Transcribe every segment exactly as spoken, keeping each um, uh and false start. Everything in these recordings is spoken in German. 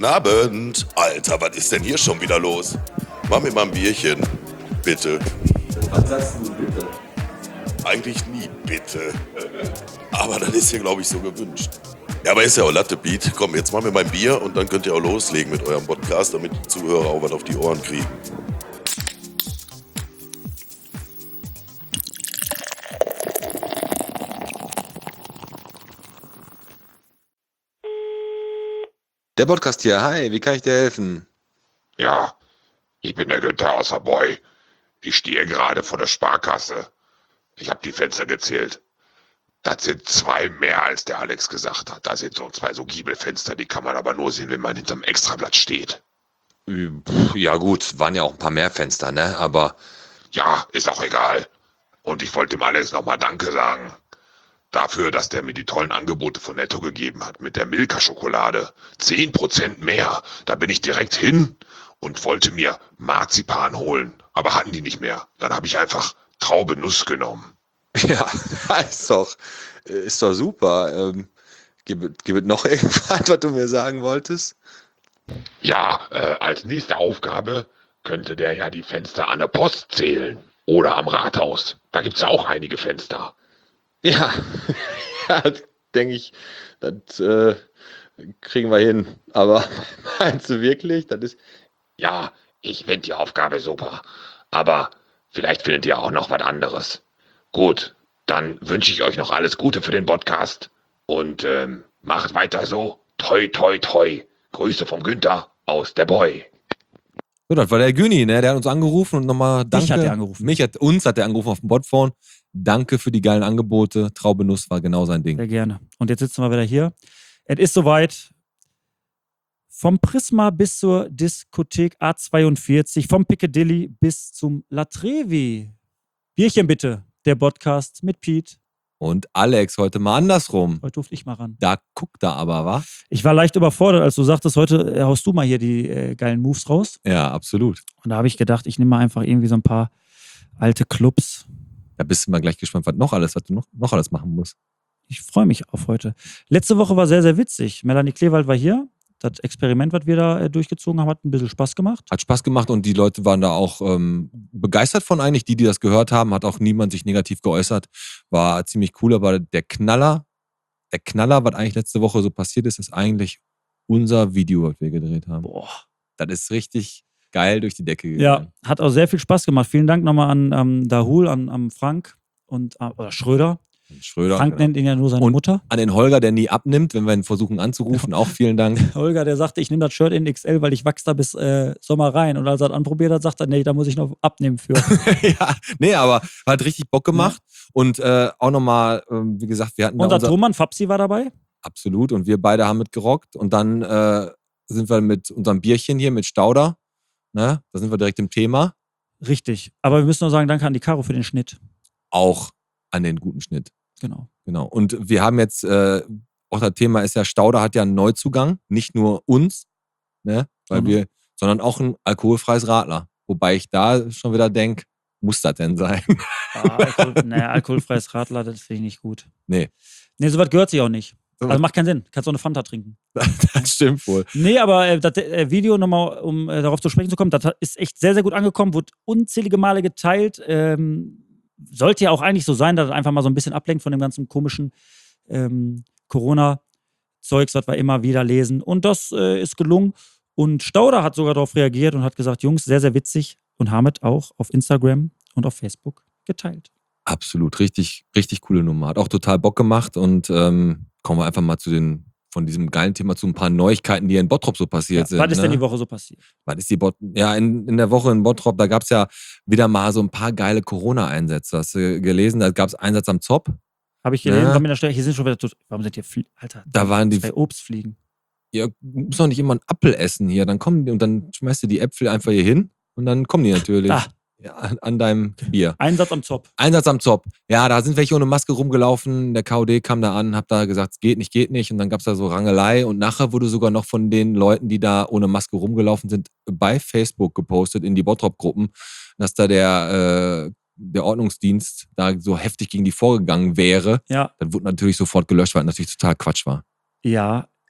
Guten Abend. Alter, was ist denn hier schon wieder los? Mach mir mal ein Bierchen. Bitte. Was sagst du bitte? Eigentlich nie bitte. Aber das ist hier, glaube ich, so gewünscht. Ja, aber ist ja auch Latte, Beat. Komm, jetzt machen wir mein Bier und dann könnt ihr auch loslegen mit eurem Podcast, damit die Zuhörer auch was auf die Ohren kriegen. Der Podcast hier, hi, wie kann ich dir helfen? Ja, ich bin der Günther aus der Boy. Ich stehe gerade vor der Sparkasse. Ich habe die Fenster gezählt. Das sind zwei mehr, als der Alex gesagt hat. Da sind so zwei so Giebelfenster, die kann man aber nur sehen, wenn man hinterm Extrablatt steht. Ja gut, waren ja auch ein paar mehr Fenster, ne? Aber Ja, ist auch egal. Und ich wollte dem Alex nochmal Danke sagen. Dafür, dass der mir die tollen Angebote von Netto gegeben hat. Mit der Milka-Schokolade. Zehn Prozent mehr. Da bin ich direkt hin und wollte mir Marzipan holen. Aber hatten die nicht mehr. Dann habe ich einfach Traube Nuss genommen. ja, ist doch, ist doch super. Ähm, gibt, gibt es noch irgendwas, was du mir sagen wolltest? Ja, äh, als nächste Aufgabe könnte der ja die Fenster an der Post zählen. Oder am Rathaus. Da gibt's ja auch einige Fenster. Ja, ja, denke ich, das äh, kriegen wir hin. Aber meinst du wirklich? Das ist. Ja, ich finde die Aufgabe super. Aber vielleicht findet ihr auch noch was anderes. Gut, dann wünsche ich euch noch alles Gute für den Podcast. Und ähm, macht weiter so. Toi, toi, toi. Grüße vom Günther aus der Boy. So, das war der Güni, ne? Der hat uns angerufen und nochmal danke. Mich hat er angerufen. Mich hat, uns hat er angerufen auf dem Botphone. Danke für die geilen Angebote. Traube Nuss war genau sein Ding. Sehr gerne. Und jetzt sitzen wir wieder hier. Es ist soweit. Vom Prisma bis zur Diskothek A zweiundvierzig, vom Piccadilly bis zum La Trevi. Bierchen bitte, der Podcast mit Pete. Und Alex, heute mal andersrum. Heute durfte ich mal ran. Da guckt er aber, wa? Ich war leicht überfordert, als du sagtest, heute äh, haust du mal hier die äh, geilen Moves raus. Ja, absolut. Und da habe ich gedacht, ich nehme mal einfach irgendwie so ein paar alte Clubs. Da bist du mal gleich gespannt, was noch alles, was du noch, noch alles machen musst. Ich freue mich auf heute. Letzte Woche war sehr, sehr witzig. Melanie Kleewald war hier. Das Experiment, was wir da äh, durchgezogen haben, hat ein bisschen Spaß gemacht. Hat Spaß gemacht und die Leute waren da auch ähm, begeistert von eigentlich. Die, die das gehört haben, hat auch niemand sich negativ geäußert. War ziemlich cool, aber der Knaller, der Knaller, was eigentlich letzte Woche so passiert ist, ist eigentlich unser Video, was wir gedreht haben. Boah. Das ist richtig geil durch die Decke gegangen. Ja, hat auch sehr viel Spaß gemacht. Vielen Dank nochmal an ähm, Dahul, an, an Frank und äh, oder Schröder. Schröder. Frank genau. nennt ihn ja nur seine Und Mutter. an den Holger, der nie abnimmt, wenn wir ihn versuchen anzurufen. Auch vielen Dank. Holger, der sagte, ich nehme das Shirt in X L, weil ich wachse da bis äh, Sommer rein. Und als er das anprobiert hat, sagt er, nee, da muss ich noch abnehmen für. ja, nee, aber hat richtig Bock gemacht. Ja. Und äh, auch nochmal, äh, wie gesagt, wir hatten Und da der Thomann, Fabsi war dabei. Absolut. Und wir beide haben mitgerockt. Und dann äh, sind wir mit unserem Bierchen hier, mit Stauder. Ne? Da sind wir direkt im Thema. Richtig. Aber wir müssen nur sagen, danke an die Caro für den Schnitt. Auch an den guten Schnitt. Genau. Genau. Und wir haben jetzt, äh, auch das Thema ist ja, Stauder hat ja einen Neuzugang. Nicht nur uns, ne? Weil Mhm. wir, sondern auch ein alkoholfreies Radler. Wobei ich da schon wieder denke, muss das denn sein? Ah, Alkohol, naja, alkoholfreies Radler, das finde ich nicht gut. Nee. Nee, sowas gehört sich auch nicht. So Also macht keinen Sinn. Kannst auch eine Fanta trinken. Das stimmt wohl. Nee, aber äh, das äh, Video nochmal, um äh, darauf zu sprechen zu kommen, das hat- ist echt sehr, sehr gut angekommen, wurde unzählige Male geteilt. Ähm, sollte ja auch eigentlich so sein, dass es einfach mal so ein bisschen ablenkt von dem ganzen komischen ähm, Corona-Zeugs, was wir immer wieder lesen. Und das äh, ist gelungen. Und Stauder hat sogar darauf reagiert und hat gesagt, Jungs, sehr, sehr witzig. Und Hamid auch auf Instagram und auf Facebook geteilt. Absolut, richtig, richtig coole Nummer. Hat auch total Bock gemacht und ähm, kommen wir einfach mal zu den, von diesem geilen Thema zu ein paar Neuigkeiten, die in Bottrop so passiert Ja, sind. was ist ne? denn die Woche so passiert? Was ist die Bot ja, in, in der Woche in Bottrop, da gab es ja wieder mal so ein paar geile Corona-Einsätze. Hast du gelesen? Da gab es Einsatz am Zopp. Habe ich gelesen, Ja. war mir in der Stelle, hier sind schon wieder, tot- warum sind hier, Flie Alter, Da waren die- zwei Obstfliegen. Ja, du musst doch nicht immer einen Apfel essen hier. Dann kommen die und dann schmeißt du die Äpfel einfach hier hin und dann kommen die natürlich Da, ja, an, an deinem Bier. Einsatz am Zopf. Einsatz am Zopp. Ja, da sind welche ohne Maske rumgelaufen. Der K O D kam da an, hab da gesagt, es geht nicht, geht nicht. Und dann gab's da so Rangelei. Und nachher wurde sogar noch von den Leuten, die da ohne Maske rumgelaufen sind, bei Facebook gepostet in die Bottrop-Gruppen, dass da der, äh, der Ordnungsdienst da so heftig gegen die vorgegangen wäre. Ja, Das wurde natürlich sofort gelöscht, weil das natürlich total Quatsch war. ja.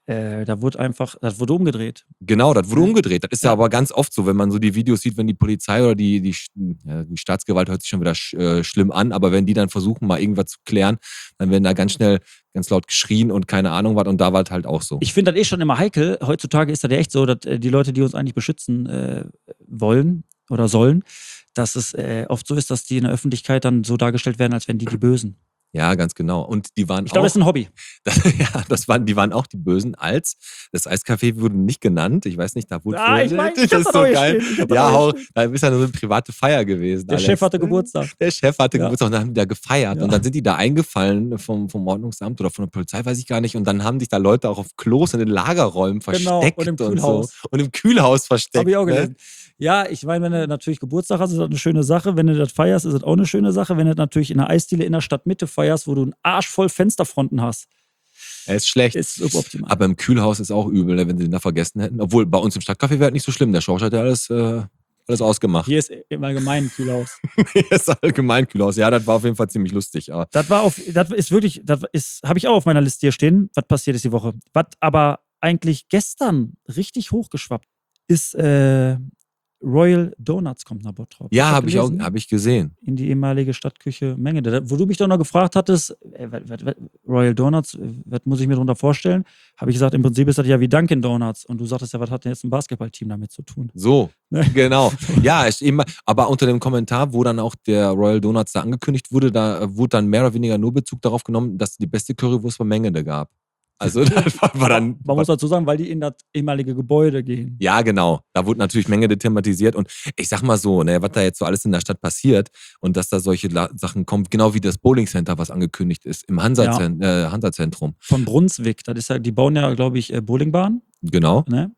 Äh, da wurde einfach, das wurde umgedreht. Genau, das wurde Ja. umgedreht. Das ist ja. Ja. aber ganz oft so, wenn man so die Videos sieht, wenn die Polizei oder die, die, ja, die Staatsgewalt hört sich schon wieder sch, äh, schlimm an, aber wenn die dann versuchen, mal irgendwas zu klären, dann werden da ganz schnell ganz laut geschrien und keine Ahnung was und da war es halt auch so. Ich finde das eh schon immer heikel. Heutzutage ist das ja echt so, dass äh, die Leute, die uns eigentlich beschützen äh, wollen oder sollen, dass es äh, oft so ist, dass die in der Öffentlichkeit dann so dargestellt werden, als wären die die Bösen. Ja, ganz genau. Und die waren Ich glaube, auch, das ist ein Hobby. das, ja, das waren, die waren auch die Bösen, als das Eiscafé wurde nicht genannt. Ich weiß nicht, da wurde Ah, ich mein, ich das hab ist das so auch hier geil. stehen. Ich hab das Ja, auch hau, hier da ist ja nur so eine private Feier gewesen. Der Alex. Chef hatte Geburtstag. Der Chef hatte Ja. Geburtstag und dann haben die da gefeiert. Ja. Und dann sind die da eingefallen vom, vom Ordnungsamt oder von der Polizei, weiß ich gar nicht. Und dann haben sich da Leute auch auf Klos in den Lagerräumen Genau, versteckt und im so. Kühlhaus. Und im Kühlhaus versteckt. Habe ich auch ne? gelesen. Ja, ich meine, wenn du natürlich Geburtstag hast, ist das eine schöne Sache. Wenn du das feierst, ist das auch eine schöne Sache. Wenn du das natürlich in einer Eisdiele in der Stadtmitte feierst, wo du einen Arsch voll Fensterfronten hast, Er ist schlecht. ist suboptimal. Aber im Kühlhaus ist auch übel, ne, wenn sie den da vergessen hätten. Obwohl, bei uns im Stadtcafé wäre das nicht so schlimm. Der Schorsch hat ja alles, äh, alles ausgemacht. Hier ist im Allgemeinen ein Kühlhaus. Hier ist allgemein Kühlhaus. Ja, das war auf jeden Fall ziemlich lustig. Aber Das war auf, das ist wirklich, das ist, habe ich auch auf meiner Liste hier stehen, was passiert ist die Woche. Was aber eigentlich gestern richtig hochgeschwappt ist, äh, Royal Donuts kommt nach Bottrop. ja, Hast du habe ich auch gelesen? hab ich gesehen. In die ehemalige Stadtküche Menge. Da- Wo du mich doch noch gefragt hattest, äh, wat, wat, wat, Royal Donuts, äh, was muss ich mir darunter vorstellen? Habe ich gesagt, im Prinzip ist das ja wie Dunkin' Donuts. Und du sagtest ja, was hat denn jetzt ein Basketballteam damit zu tun? So, Ne? genau. Ja, ist eben, aber unter dem Kommentar, wo dann auch der Royal Donuts da angekündigt wurde, da äh, wurde dann mehr oder weniger nur Bezug darauf genommen, dass es die beste Currywurst bei Mengende gab. Also das war, war dann. Man muss dazu sagen, weil die in das ehemalige Gebäude gehen. Ja, genau. Da wurde natürlich Mengende thematisiert. Und ich sag mal so, ne, was da jetzt so alles in der Stadt passiert und dass da solche La Sachen kommen, genau wie das Bowling Center, was angekündigt ist im Hansa-Zentrum. Äh, Hansa-Zentrum. Von Brunswick, das ist ja, die bauen ja, glaube ich, äh, Bowlingbahn. Genau. Ne?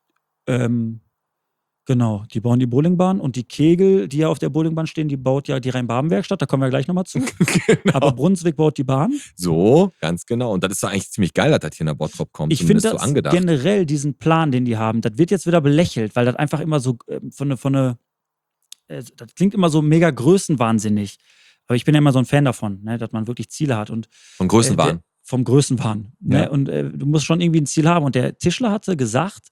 Ähm, genau, die bauen die Bowlingbahn und die Kegel, die ja auf der Bowlingbahn stehen, die baut ja die Rhein-Baben-Werkstatt, da kommen wir gleich nochmal zu. Genau. Aber Brunswick baut die Bahn. So, ganz genau. Und das ist doch eigentlich ziemlich geil, dass das hier nach Bottrop kommt. Ich finde zumindest das so angedacht. generell, diesen Plan, den die haben, das wird jetzt wieder belächelt, weil das einfach immer so ähm, von eine, von eine, äh, das klingt immer so mega größenwahnsinnig. Aber ich bin ja immer so ein Fan davon, ne, dass man wirklich Ziele hat und Von Größenwahn. Äh, der- vom Größenwahn. Ne? Ja. Und äh, du musst schon irgendwie ein Ziel haben. Und der Tischler hatte gesagt,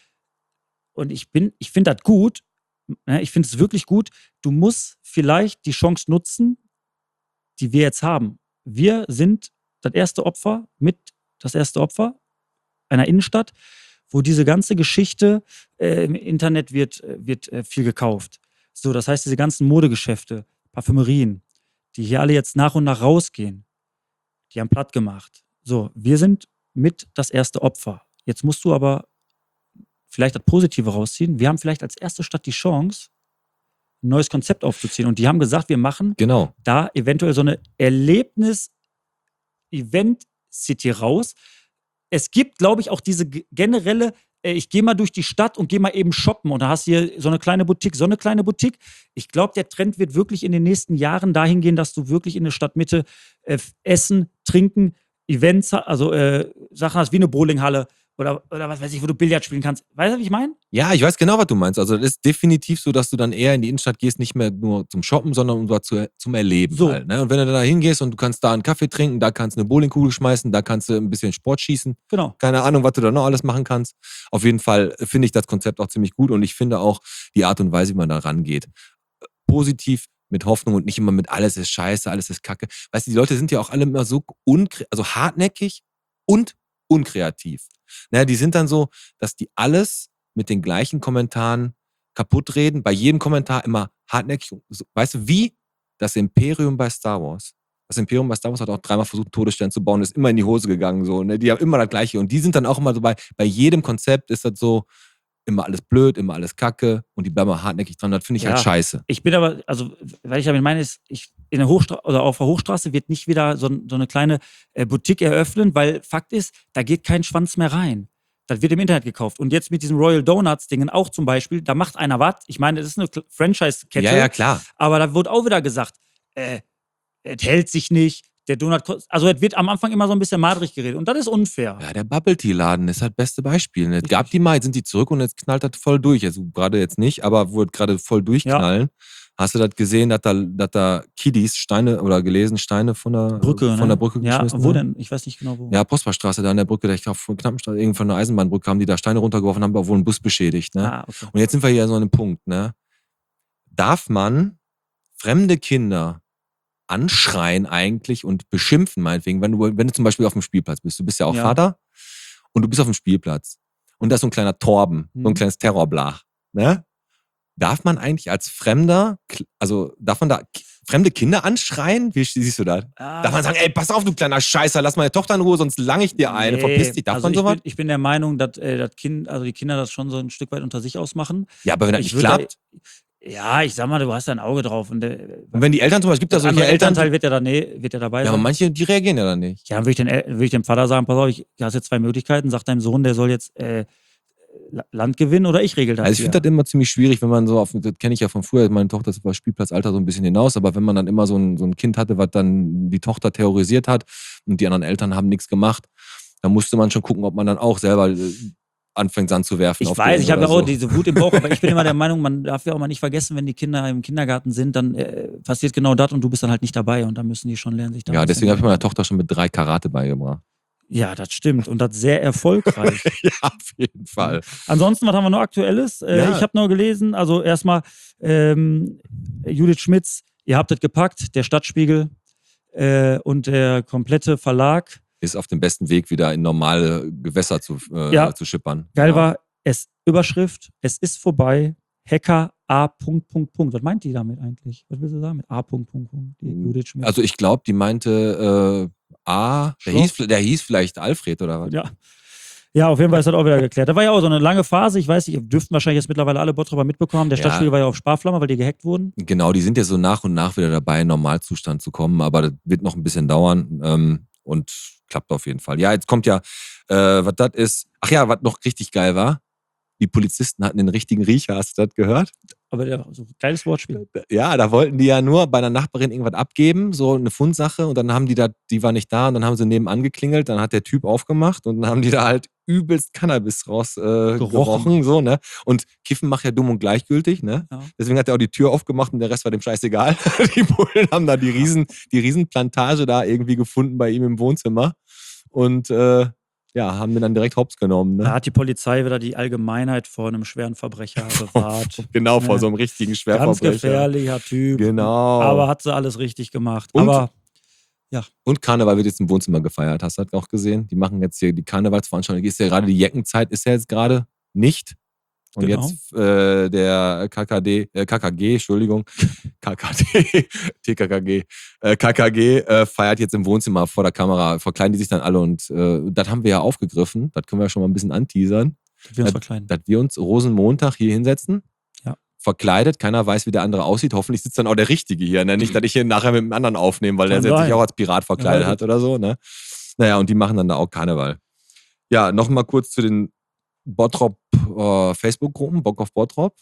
und ich bin, ich finde das gut, ne? Ich finde es wirklich gut, du musst vielleicht die Chance nutzen, die wir jetzt haben. Wir sind das erste Opfer, mit das erste Opfer einer Innenstadt, wo diese ganze Geschichte äh, im Internet wird, äh, wird äh, viel gekauft. So, das heißt, diese ganzen Modegeschäfte, Parfümerien, die hier alle jetzt nach und nach rausgehen, die haben platt gemacht. So, wir sind mit das erste Opfer. Jetzt musst du aber vielleicht das Positive rausziehen. Wir haben vielleicht als erste Stadt die Chance, ein neues Konzept aufzuziehen. Und die haben gesagt, wir machen Genau. da eventuell so eine Erlebnis-Event-City raus. Es gibt, glaube ich, auch diese ge- generelle, äh, ich gehe mal durch die Stadt und gehe mal eben shoppen und da hast du hier so eine kleine Boutique, so eine kleine Boutique. Ich glaube, der Trend wird wirklich in den nächsten Jahren dahin gehen, dass du wirklich in der Stadtmitte äh, essen, trinken, Events, ha- also äh, Sachen hast wie eine Bowlinghalle oder, oder was weiß ich, wo du Billard spielen kannst. Weißt du, wie ich meine? Ja, ich weiß genau, was du meinst. Also das ist definitiv so, dass du dann eher in die Innenstadt gehst, nicht mehr nur zum Shoppen, sondern um dort zu, zum Erleben So. halt. Ne? Und wenn du da hingehst und du kannst da einen Kaffee trinken, da kannst du eine Bowlingkugel schmeißen, da kannst du ein bisschen Sport schießen. Genau. Keine Ahnung, was du da noch alles machen kannst. Auf jeden Fall finde ich das Konzept auch ziemlich gut und ich finde auch die Art und Weise, wie man da rangeht. Positiv, mit Hoffnung und nicht immer mit alles ist scheiße, alles ist kacke. Weißt du, die Leute sind ja auch alle immer so unkre also hartnäckig und unkreativ. Naja, die sind dann so, dass die alles mit den gleichen Kommentaren kaputt reden, bei jedem Kommentar immer hartnäckig. So, weißt du, wie das Imperium bei Star Wars. Das Imperium bei Star Wars hat auch dreimal versucht, einen Todesstern zu bauen, ist immer in die Hose gegangen. So, ne? Die haben immer das Gleiche. Und die sind dann auch immer so bei, bei jedem Konzept ist das so, immer alles blöd, immer alles kacke und die bleiben auch hartnäckig dran. Das finde ich Ja. halt scheiße. Ich bin aber, also, weil ich damit meine, ist, ich in der Hochstra oder auf der Hochstraße wird nicht wieder so, so eine kleine äh, Boutique eröffnen, weil Fakt ist, da geht kein Schwanz mehr rein. Das wird im Internet gekauft. Und jetzt mit diesem Royal Donuts-Dingen auch zum Beispiel, da macht einer was. Ich meine, das ist eine Kl- Franchise-Kette. Ja, ja, klar. Aber da wurde auch wieder gesagt, äh, es hält sich nicht. Der Donut kostet, also es wird am Anfang immer so ein bisschen madrig geredet. Und das ist unfair. Ja, der Bubble Tea Laden ist halt das beste Beispiel. Es gab die mal, jetzt sind die zurück und jetzt knallt das voll durch. Also gerade jetzt nicht, aber wurde gerade voll durchknallen. Hast du das gesehen, dass da, dass da Kiddies Steine oder gelesen Steine von der Brücke, von ne? der Brücke Ja, geschmissen wo haben? denn? Ich weiß nicht genau wo. Ja, Prosperstraße, da an der Brücke, da ich glaube von Knappenstraße, irgend von der Eisenbahnbrücke haben die da Steine runtergeworfen, haben aber wohl einen Bus beschädigt. Ne? Ah, okay. Und jetzt sind wir hier so an einem Punkt. Ne? Darf man fremde Kinder anschreien eigentlich und beschimpfen meinetwegen, wenn du, wenn du zum Beispiel auf dem Spielplatz bist, du bist ja auch Ja. Vater und du bist auf dem Spielplatz und da ist so ein kleiner Torben, so ein Mhm. kleines Terrorblach. Ne? Darf man eigentlich als Fremder, also darf man da k- fremde Kinder anschreien? Wie siehst du das? Ah, Darf man sagen, ey, pass auf, du kleiner Scheißer, lass meine Tochter in Ruhe, sonst lange ich dir eine. nee, Verpiss dich, darf also man ich sowas? bin, ich bin der Meinung, dass äh, das Kind, also die Kinder das schon so ein Stück weit unter sich ausmachen. Ja, aber wenn das Ich nicht würd da- klappt. Ja, ich sag mal, du hast da ein Auge drauf. Und, der, Und wenn die Eltern zum Beispiel, gibt da das solche andere Eltern, Elternteil wird ja, da, nee, wird ja dabei ja, sein. aber manche, die reagieren ja dann nicht. Ja, dann würde ich, den El- würd ich dem Vater sagen, pass auf, ich, du hast jetzt zwei Möglichkeiten, sag deinem Sohn, der soll jetzt äh, La- Land gewinnen oder ich regel das. Also ich hier. finde das immer ziemlich schwierig, wenn man so auf, das kenne ich ja von früher, meine Tochter ist über Spielplatzalter so ein bisschen hinaus, aber wenn man dann immer so ein, so ein Kind hatte, was dann die Tochter terrorisiert hat und die anderen Eltern haben nichts gemacht, dann musste man schon gucken, ob man dann auch selber äh, anfängt Sand zu werfen. Ich auf weiß, den ich habe ja oder auch so. diese Wut im Bauch, aber ich bin immer der Meinung, man darf ja auch mal nicht vergessen, wenn die Kinder im Kindergarten sind, dann äh, passiert genau das und du bist dann halt nicht dabei und dann müssen die schon lernen, sich da Ja, ein deswegen habe ich bisschen- meiner Tochter schon mit drei Karate beigebracht. Ja, das stimmt und das sehr erfolgreich. Ja, auf jeden Fall. Ansonsten, was haben wir noch Aktuelles? Äh, Ja. Ich habe nur gelesen, also erstmal ähm, Judith Schmitz, ihr habt es gepackt, der Stadtspiegel äh, und der komplette Verlag. Ist auf dem besten Weg, wieder in normale Gewässer zu, äh, Ja. zu schippern. Geil Ja. war, es Überschrift, es ist vorbei, Hacker A. Punkt, Punkt, Punkt. Was meint die damit eigentlich? Was willst du sagen mit A. Punkt, Punkt, Punkt? Die Judith Schmitz. Also ich glaube, die meinte äh, A, der Schloss. hieß, der hieß vielleicht Alfred oder was? Ja. Ja, auf jeden Fall ist das auch wieder geklärt. Da war ja auch so eine lange Phase. Ich weiß nicht, ihr dürften wahrscheinlich jetzt mittlerweile alle Bottroper mitbekommen. Der Ja. Stadtspiegel war ja auf Sparflamme, weil die gehackt wurden. Genau, die sind ja so nach und nach wieder dabei, in Normalzustand zu kommen, aber das wird noch ein bisschen dauern ähm, und klappt auf jeden Fall. Ja, jetzt kommt ja, äh, was das ist, ach ja, was noch richtig geil war, die Polizisten hatten den richtigen Riecher, hast du das gehört? Aber der, so geiles Wortspiel. Ja, da wollten die ja nur bei einer Nachbarin irgendwas abgeben, so eine Fundsache und dann haben die da, die war nicht da und dann haben sie nebenan geklingelt, dann hat der Typ aufgemacht und dann haben die da halt übelst Cannabis raus äh, gerochen. Gerochen. so, ne? Und Kiffen macht ja dumm und gleichgültig, ne? Ja. Deswegen hat er auch die Tür aufgemacht und der Rest war dem scheißegal. Die Bullen haben da die riesen, die Riesenplantage da irgendwie gefunden bei ihm im Wohnzimmer und äh, ja, haben den dann direkt hops genommen, Da ne? hat die Polizei wieder die Allgemeinheit vor einem schweren Verbrecher bewahrt. Genau, vor Ja. so einem richtigen Ganz Schwerverbrecher. gefährlicher Typ. Genau. Aber hat sie alles richtig gemacht. Und? Aber Und Karneval wird jetzt im Wohnzimmer gefeiert, hast du das auch gesehen? Die machen jetzt hier die Karnevalsveranstaltung. Ist ja gerade die Jeckenzeit, ist ja jetzt gerade nicht. Und Genau. jetzt äh, der K K D, äh, K K G, Entschuldigung, K K D, T K K G, äh, K K G äh, feiert jetzt im Wohnzimmer vor der Kamera, verkleiden die sich dann alle und äh, das haben wir ja aufgegriffen, das können wir ja schon mal ein bisschen anteasern, wir uns Äh, verkleiden. dass wir uns Rosenmontag hier hinsetzen, Ja. verkleidet, keiner weiß, wie der andere aussieht, hoffentlich sitzt dann auch der Richtige hier, ne? Nicht, dass ich hier nachher mit dem anderen aufnehme, weil der Kann sich sein. auch als Pirat verkleidet Ja, hat oder so, ne? Naja, und die machen dann da auch Karneval. Ja, nochmal kurz zu den Bottrop äh, Facebook-Gruppen, Bock auf Bottrop.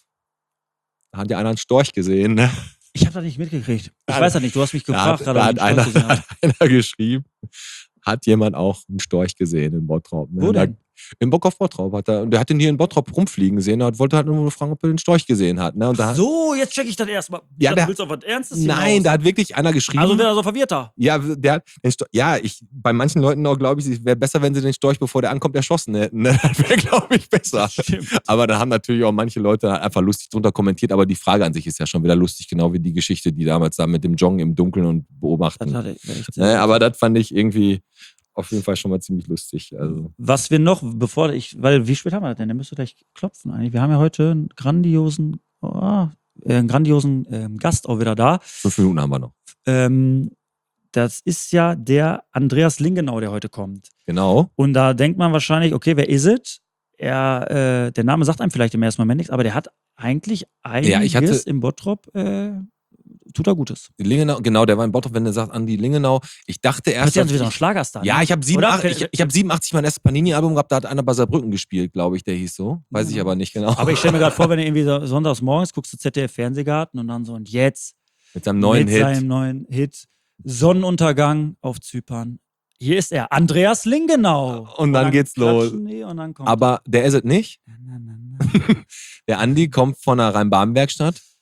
Da hat ja einer einen Storch gesehen, ne? Ich habe das nicht mitgekriegt. Ich Da- weiß das nicht. Du hast mich Da gefragt, hat, gerade. da ob hat, ich einer, einen Storch gesehen hat habe. einer geschrieben, hat jemand auch einen Storch gesehen in Bottrop. Ne? Wo Da- denn? Im Bock auf Bottrop hat er, und der hat den hier in Bottrop rumfliegen gesehen und wollte halt nur fragen, ob er den Storch gesehen hat. Ne? Und da, So, jetzt check ich das erstmal. Ja, Ja, der- du willst auf was Ernstes nein, hinaus. da hat wirklich einer geschrieben. Also wäre er so verwirrter. Ja, der hat den Storch, ja, ich, bei manchen Leuten auch glaube ich, es wäre besser, wenn sie den Storch, bevor der ankommt, erschossen hätten. Ne? Das wäre, glaube ich, besser. Stimmt. Aber da haben natürlich auch manche Leute einfach lustig drunter kommentiert, aber die Frage an sich ist ja schon wieder lustig, genau wie die Geschichte, die damals da mit dem Joggen im Dunkeln und Das beobachten. hat er echt sehr Ne, gut. aber das fand ich irgendwie auf jeden Fall schon mal ziemlich lustig. Also. Was wir noch, bevor ich, weil wie spät haben wir das denn? Der müsste gleich klopfen eigentlich. Wir haben ja heute einen grandiosen, oh, äh, einen grandiosen ähm, Gast auch wieder da. Fünf Minuten haben wir noch. Ähm, das ist ja der Andreas Lingenau, der heute kommt. Genau. Und da denkt man wahrscheinlich, okay, wer ist es? Er, äh, der Name sagt einem vielleicht im ersten Moment nichts, aber der hat eigentlich einiges Ja, ich hatte- im Bottrop, äh, tut er Gutes. Lingenau, genau, der war in Bottrop, wenn du sagst, Andi Lingenau. Ich dachte Das erst. ist ja dass wieder so ein ich, Schlagerstar. ja, ne? ich habe Oder? siebenundachtzig, ich, ich hab siebenundachtzig mein erstes Panini-Album gehabt, da hat einer bei Saarbrücken gespielt, glaube ich, der hieß so. Weiß ich Ja. aber nicht genau. Aber ich stelle mir gerade vor, wenn du irgendwie so sonntags morgens guckst du Z D F Fernsehgarten und dann so und jetzt Mit seinem neuen mit Hit. seinem neuen Hit Sonnenuntergang auf Zypern. Hier ist er, Andreas Lingenau. Und dann geht's los. klatschen die Und dann kommt Aber der ist es nicht. Na, na, na, na. Der Andi kommt von einer Rhein-Baden-Werkstatt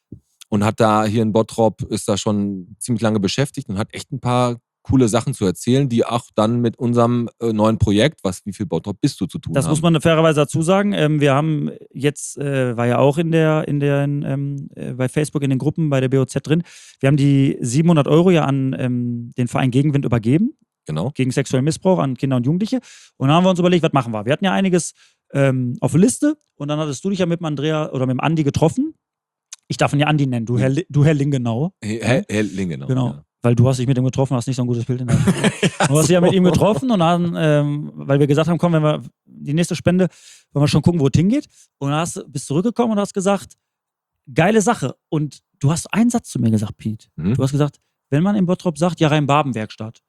und hat da hier in Bottrop, ist da schon ziemlich lange beschäftigt und hat echt ein paar coole Sachen zu erzählen, die auch dann mit unserem äh, neuen Projekt, was wie viel Bottrop bist du, zu tun Das haben. muss man fairerweise dazu sagen. Ähm, wir haben jetzt, äh, war ja auch in der, in der, ähm, äh, bei Facebook in den Gruppen bei der B O Z drin. Wir haben die siebenhundert Euro ja an ähm, den Verein Gegenwind übergeben. Genau. Gegen sexuellen Missbrauch an Kinder und Jugendliche. Und dann haben wir uns überlegt, was machen wir? Wir hatten ja einiges ähm, auf der Liste und dann hattest du dich ja mit dem Andrea oder mit dem Andi getroffen. Ich darf ihn ja Andi nennen, du Herr, Li- du Herr Lingenau. Herr, Herr Lingenau. Genau. Ja. Weil du hast dich mit ihm getroffen, hast nicht so ein gutes Bild in der Hand. Du hast dich ja mit ihm getroffen und dann, ähm, weil wir gesagt haben, komm, wenn wir die nächste Spende, wollen wir schon gucken, wo es hingeht. Und dann hast, bist zurückgekommen und hast gesagt, geile Sache. Und du hast einen Satz zu mir gesagt, Pete. Mhm. Du hast gesagt, wenn man in Bottrop sagt, ja, Rhein-Baben-Werkstatt,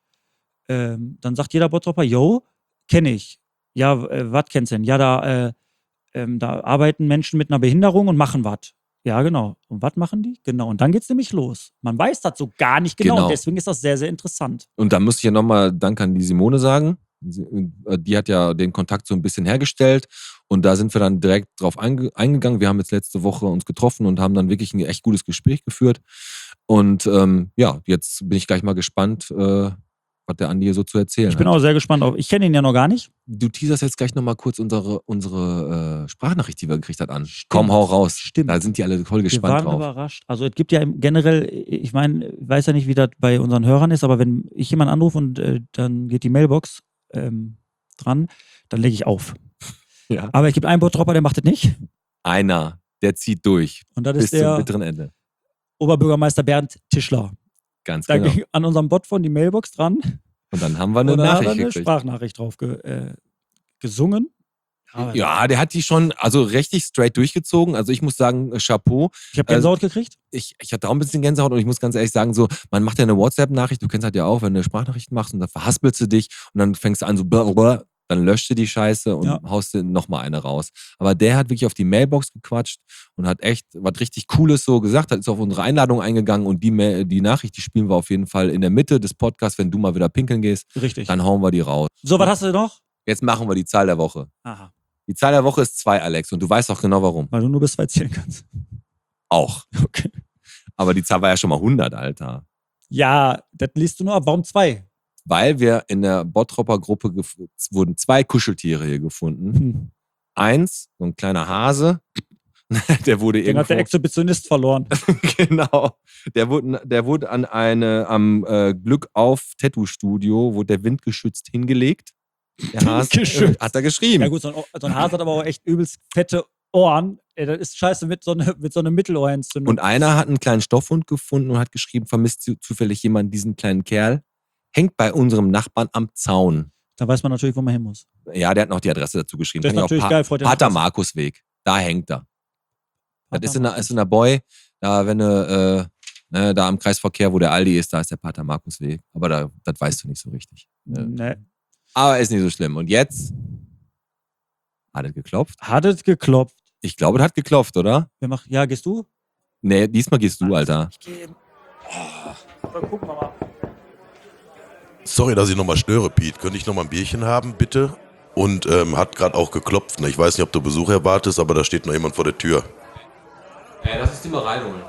ähm, dann sagt jeder Bottropper, yo, kenne ich. Ja, äh, was kennst du denn? Ja, da, äh, ähm, da arbeiten Menschen mit einer Behinderung und machen was. Ja, genau. Und was machen die? Genau. Und dann geht's nämlich los. Man weiß das so gar nicht genau. Genau. Und deswegen ist das sehr, sehr interessant. Und da muss ich ja nochmal Dank an die Simone sagen. Sie- äh, Die hat ja den Kontakt so ein bisschen hergestellt und da sind wir dann direkt drauf einge eingegangen. Wir haben jetzt letzte Woche uns getroffen und haben dann wirklich ein echt gutes Gespräch geführt. Und ähm, ja, jetzt bin ich gleich mal gespannt, äh, was der Andi hier so zu erzählen Ich bin hat. auch sehr gespannt auf. Ich kenne ihn ja noch gar nicht. Du teaserst jetzt gleich nochmal kurz unsere, unsere äh, Sprachnachricht, die wir gekriegt hat, an. Komm, hau raus. Stimmt. Da sind die alle voll Wir gespannt waren drauf. überrascht. Also es gibt ja im- generell, ich meine, ich weiß ja nicht, wie das bei unseren Hörern ist, aber wenn ich jemanden anrufe und äh, dann geht die Mailbox ähm, dran, dann lege ich auf. Ja. Aber es gibt einen Bottropper, der macht das nicht. Einer, der zieht durch Und das bis ist zum der bitteren Ende. Oberbürgermeister Bernd Tischler. Ganz Da genau. ging an unserem Bot von die Mailbox dran. Und dann haben wir eine und dann hat er Nachricht eine gekriegt. Sprachnachricht drauf ge, äh, gesungen. Aber Ja, der hat die schon also richtig straight durchgezogen. Also ich muss sagen, äh, Chapeau. Ich habe Gänsehaut gekriegt. Ich, ich hatte auch ein bisschen Gänsehaut und ich muss ganz ehrlich sagen, so, man macht ja eine WhatsApp-Nachricht, du kennst halt ja auch, wenn du eine Sprachnachricht machst und dann verhaspelst du dich und dann fängst du an so, blablabla, dann löscht du die Scheiße und Ja. haust dir nochmal eine raus. Aber der hat wirklich auf die Mailbox gequatscht und hat echt was richtig Cooles so gesagt, hat ist auf unsere Einladung eingegangen und die, Ma- die Nachricht, die spielen wir auf jeden Fall in der Mitte des Podcasts, wenn du mal wieder pinkeln gehst, Richtig. dann hauen wir die raus. So, was hast du noch? Jetzt machen wir die Zahl der Woche. Aha. Die Zahl der Woche ist zwei, Alex, und du weißt auch genau warum. Weil du nur bis zwei zählen kannst. Auch. Okay. Aber die Zahl war ja schon mal hundert, Alter. Ja, das liest du nur ab. Warum zwei? Weil wir in der Bottropper Gruppe gef- wurden zwei Kuscheltiere hier gefunden. Hm. Eins, so ein kleiner Hase, der wurde Den hat der irgendwo, Exhibitionist verloren. genau, der wurde, der wurde an eine, am äh, Glück auf Tattoo-Studio, wurde der windgeschützt hingelegt. Der Hase, Windgeschützt. hat er geschrieben. Ja gut, so ein, so ein Hase hat aber auch echt übelst fette Ohren. Ey, das ist scheiße mit so, ne, mit so einer Mittelohrentzündung. Und einer hat einen kleinen Stoffhund gefunden und hat geschrieben, vermisst zu- zufällig jemand diesen kleinen Kerl. Hängt bei unserem Nachbarn am Zaun. Da weiß man natürlich, wo man hin muss. Ja, der hat noch die Adresse dazu geschrieben. Das ist Kann ich auch natürlich Pa- geil, freut den Pater Spaß. Markusweg. Da hängt er. Das Pater ist in, der, Markus. ist in der Boy, da wenn du, äh, ne, da am Kreisverkehr, wo der Aldi ist, da ist der Pater Markusweg. Aber da, das weißt du nicht so richtig. Ne? Nee. Aber ist nicht so schlimm. Und jetzt hat es geklopft. Hat es geklopft. Ich glaube, es hat geklopft, oder? Wer macht, ja, gehst du? Nee, diesmal gehst du, Alter. Ich gehe. Oh, dann gucken wir mal. Sorry, dass ich nochmal störe, Pete. Könnte ich nochmal ein Bierchen haben, bitte? Und ähm, hat gerade auch geklopft. Ne? Ich weiß nicht, ob du Besuch erwartest, aber da steht noch jemand vor der Tür. Ey, lass uns die mal reinholen.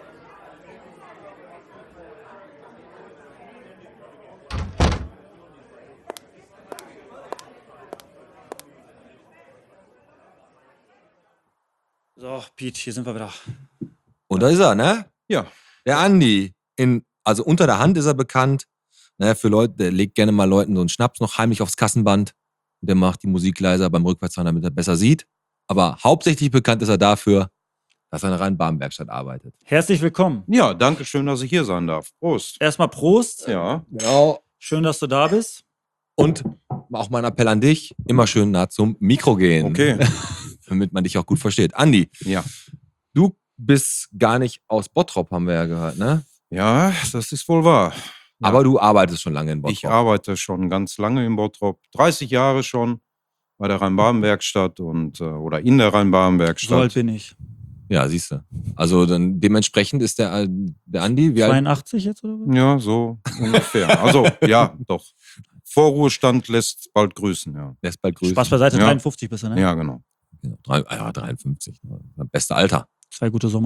So, Pete, hier sind wir wieder. Und da ist er, ne? Ja. Der Andi. In, also unter der Hand ist er bekannt. Ne, für Leute, der legt gerne mal Leuten so einen Schnaps noch heimlich aufs Kassenband. Der macht die Musik leiser beim Rückwärtsfahren, damit er besser sieht. Aber hauptsächlich bekannt ist er dafür, dass er in der Rhein-Baden-Werkstatt arbeitet. Herzlich willkommen. Ja, danke schön, dass ich hier sein darf. Prost. Erstmal Prost. Ja. Genau. Schön, dass du da bist. Und auch mein Appell an dich, immer schön nah zum Mikro gehen. Okay. Damit man dich auch gut versteht. Andi, Ja. du bist gar nicht aus Bottrop, haben wir ja gehört, ne? Ja, das ist wohl wahr. Ja. Aber du arbeitest schon lange in Bottrop. Ich arbeite schon ganz lange in Bottrop. dreißig Jahre schon bei der Rhein-Baden-Werkstatt und äh, oder in der So alt Rhein-Baden-Werkstatt. bin ich. Ja, siehst du. Also dann dementsprechend ist der, äh, der Andi, wie alt? zweiundachtzig jetzt oder was? Ja, so ungefähr. Also, ja, doch. Vorruhestand lässt bald grüßen, ja. Lässt bald grüßen. Spaß beiseite, Ja. dreiundfünfzig bist du, ne? Ja, genau. Ja, drei- ja, dreiundfünfzig. Beste Alter. Zwei gute Sommer noch.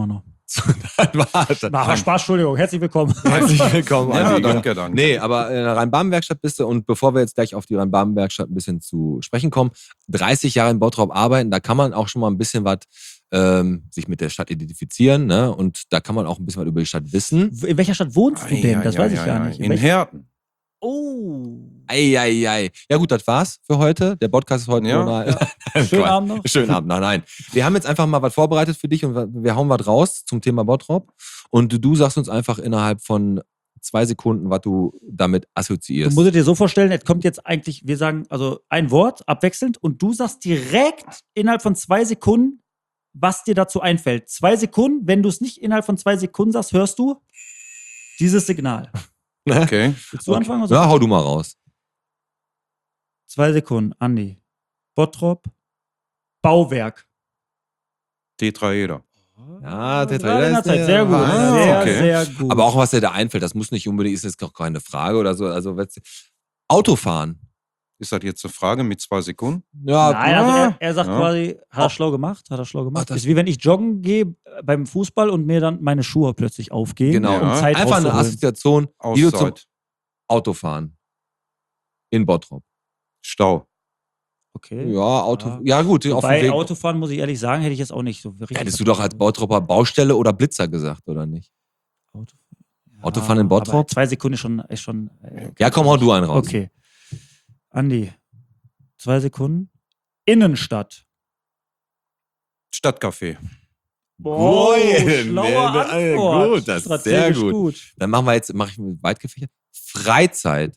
das war's. Na, aber Spaß, Entschuldigung, herzlich willkommen. Herzlich willkommen, Ja, Andi. danke, danke. Nee, aber in der Rhein-Baden-Werkstatt bist du, und bevor wir jetzt gleich auf die Rhein-Baden-Werkstatt ein bisschen zu sprechen kommen, dreißig Jahre in Bottrop arbeiten, da kann man auch schon mal ein bisschen was ähm, sich mit der Stadt identifizieren, ne? Und da kann man auch ein bisschen was über die Stadt wissen. In welcher Stadt wohnst du denn? Ja, Das ja, weiß ich ja, gar ja. nicht. In welcher- Herten. Oh. Eieiei. Ja gut, das war's für heute. Der Podcast ist heute Ja, nur ja. Schönen Abend noch. Schönen Abend. Nein, nein. Wir haben jetzt einfach mal was vorbereitet für dich und wir hauen was raus zum Thema Bottrop. Und du sagst uns einfach innerhalb von zwei Sekunden, was du damit Du assoziierst. musst es dir so vorstellen, es kommt jetzt eigentlich, wir sagen also ein Wort abwechselnd und du sagst direkt innerhalb von zwei Sekunden, was dir dazu einfällt. Zwei Sekunden, wenn du es nicht innerhalb von zwei Sekunden sagst, hörst du dieses Signal. Okay. Willst du anfangen? Oder Ja, hau du mal raus. Zwei Sekunden, Andi. Bottrop, Bauwerk. Tetraeder. Ja, der Gerade in der ist Zeit. der- Sehr gut. Ah, sehr, okay. sehr gut. Aber auch was dir da einfällt, das muss nicht unbedingt, ist jetzt auch keine Frage oder so. Also Autofahren. Ist das jetzt eine Frage mit zwei Sekunden? Ja, Nein, also er, er sagt Ja. quasi, hat er Auch- schlau gemacht, hat er schlau gemacht. Ach, das- ist wie wenn ich joggen gehe äh, beim Fußball und mir dann meine Schuhe plötzlich aufgehen, genau. um Ja. Zeit Einfach eine rauszuholen. Assoziation, die du zum Auszeit. Autofahren. In Bottrop. Stau. Okay. Ja, Auto. Ja. Ja, gut, auf dem Bei Weg. Autofahren, muss ich ehrlich sagen, hätte ich jetzt auch nicht so richtig. Hättest du doch als Bottropper Baustelle oder Blitzer gesagt, oder nicht? Auto, ja, Autofahren in Bottrop? aber Zwei Sekunden ist schon. Ist schon äh, Ja, komm, hau du einen raus. Okay. Andi, zwei Sekunden. Innenstadt. Stadtcafé. Boah, Gut, schlaue ne, ne, Antwort. gut, das ist Strategisch sehr gut. Dann machen wir jetzt, mache ich mit weit gefächert. Freizeit.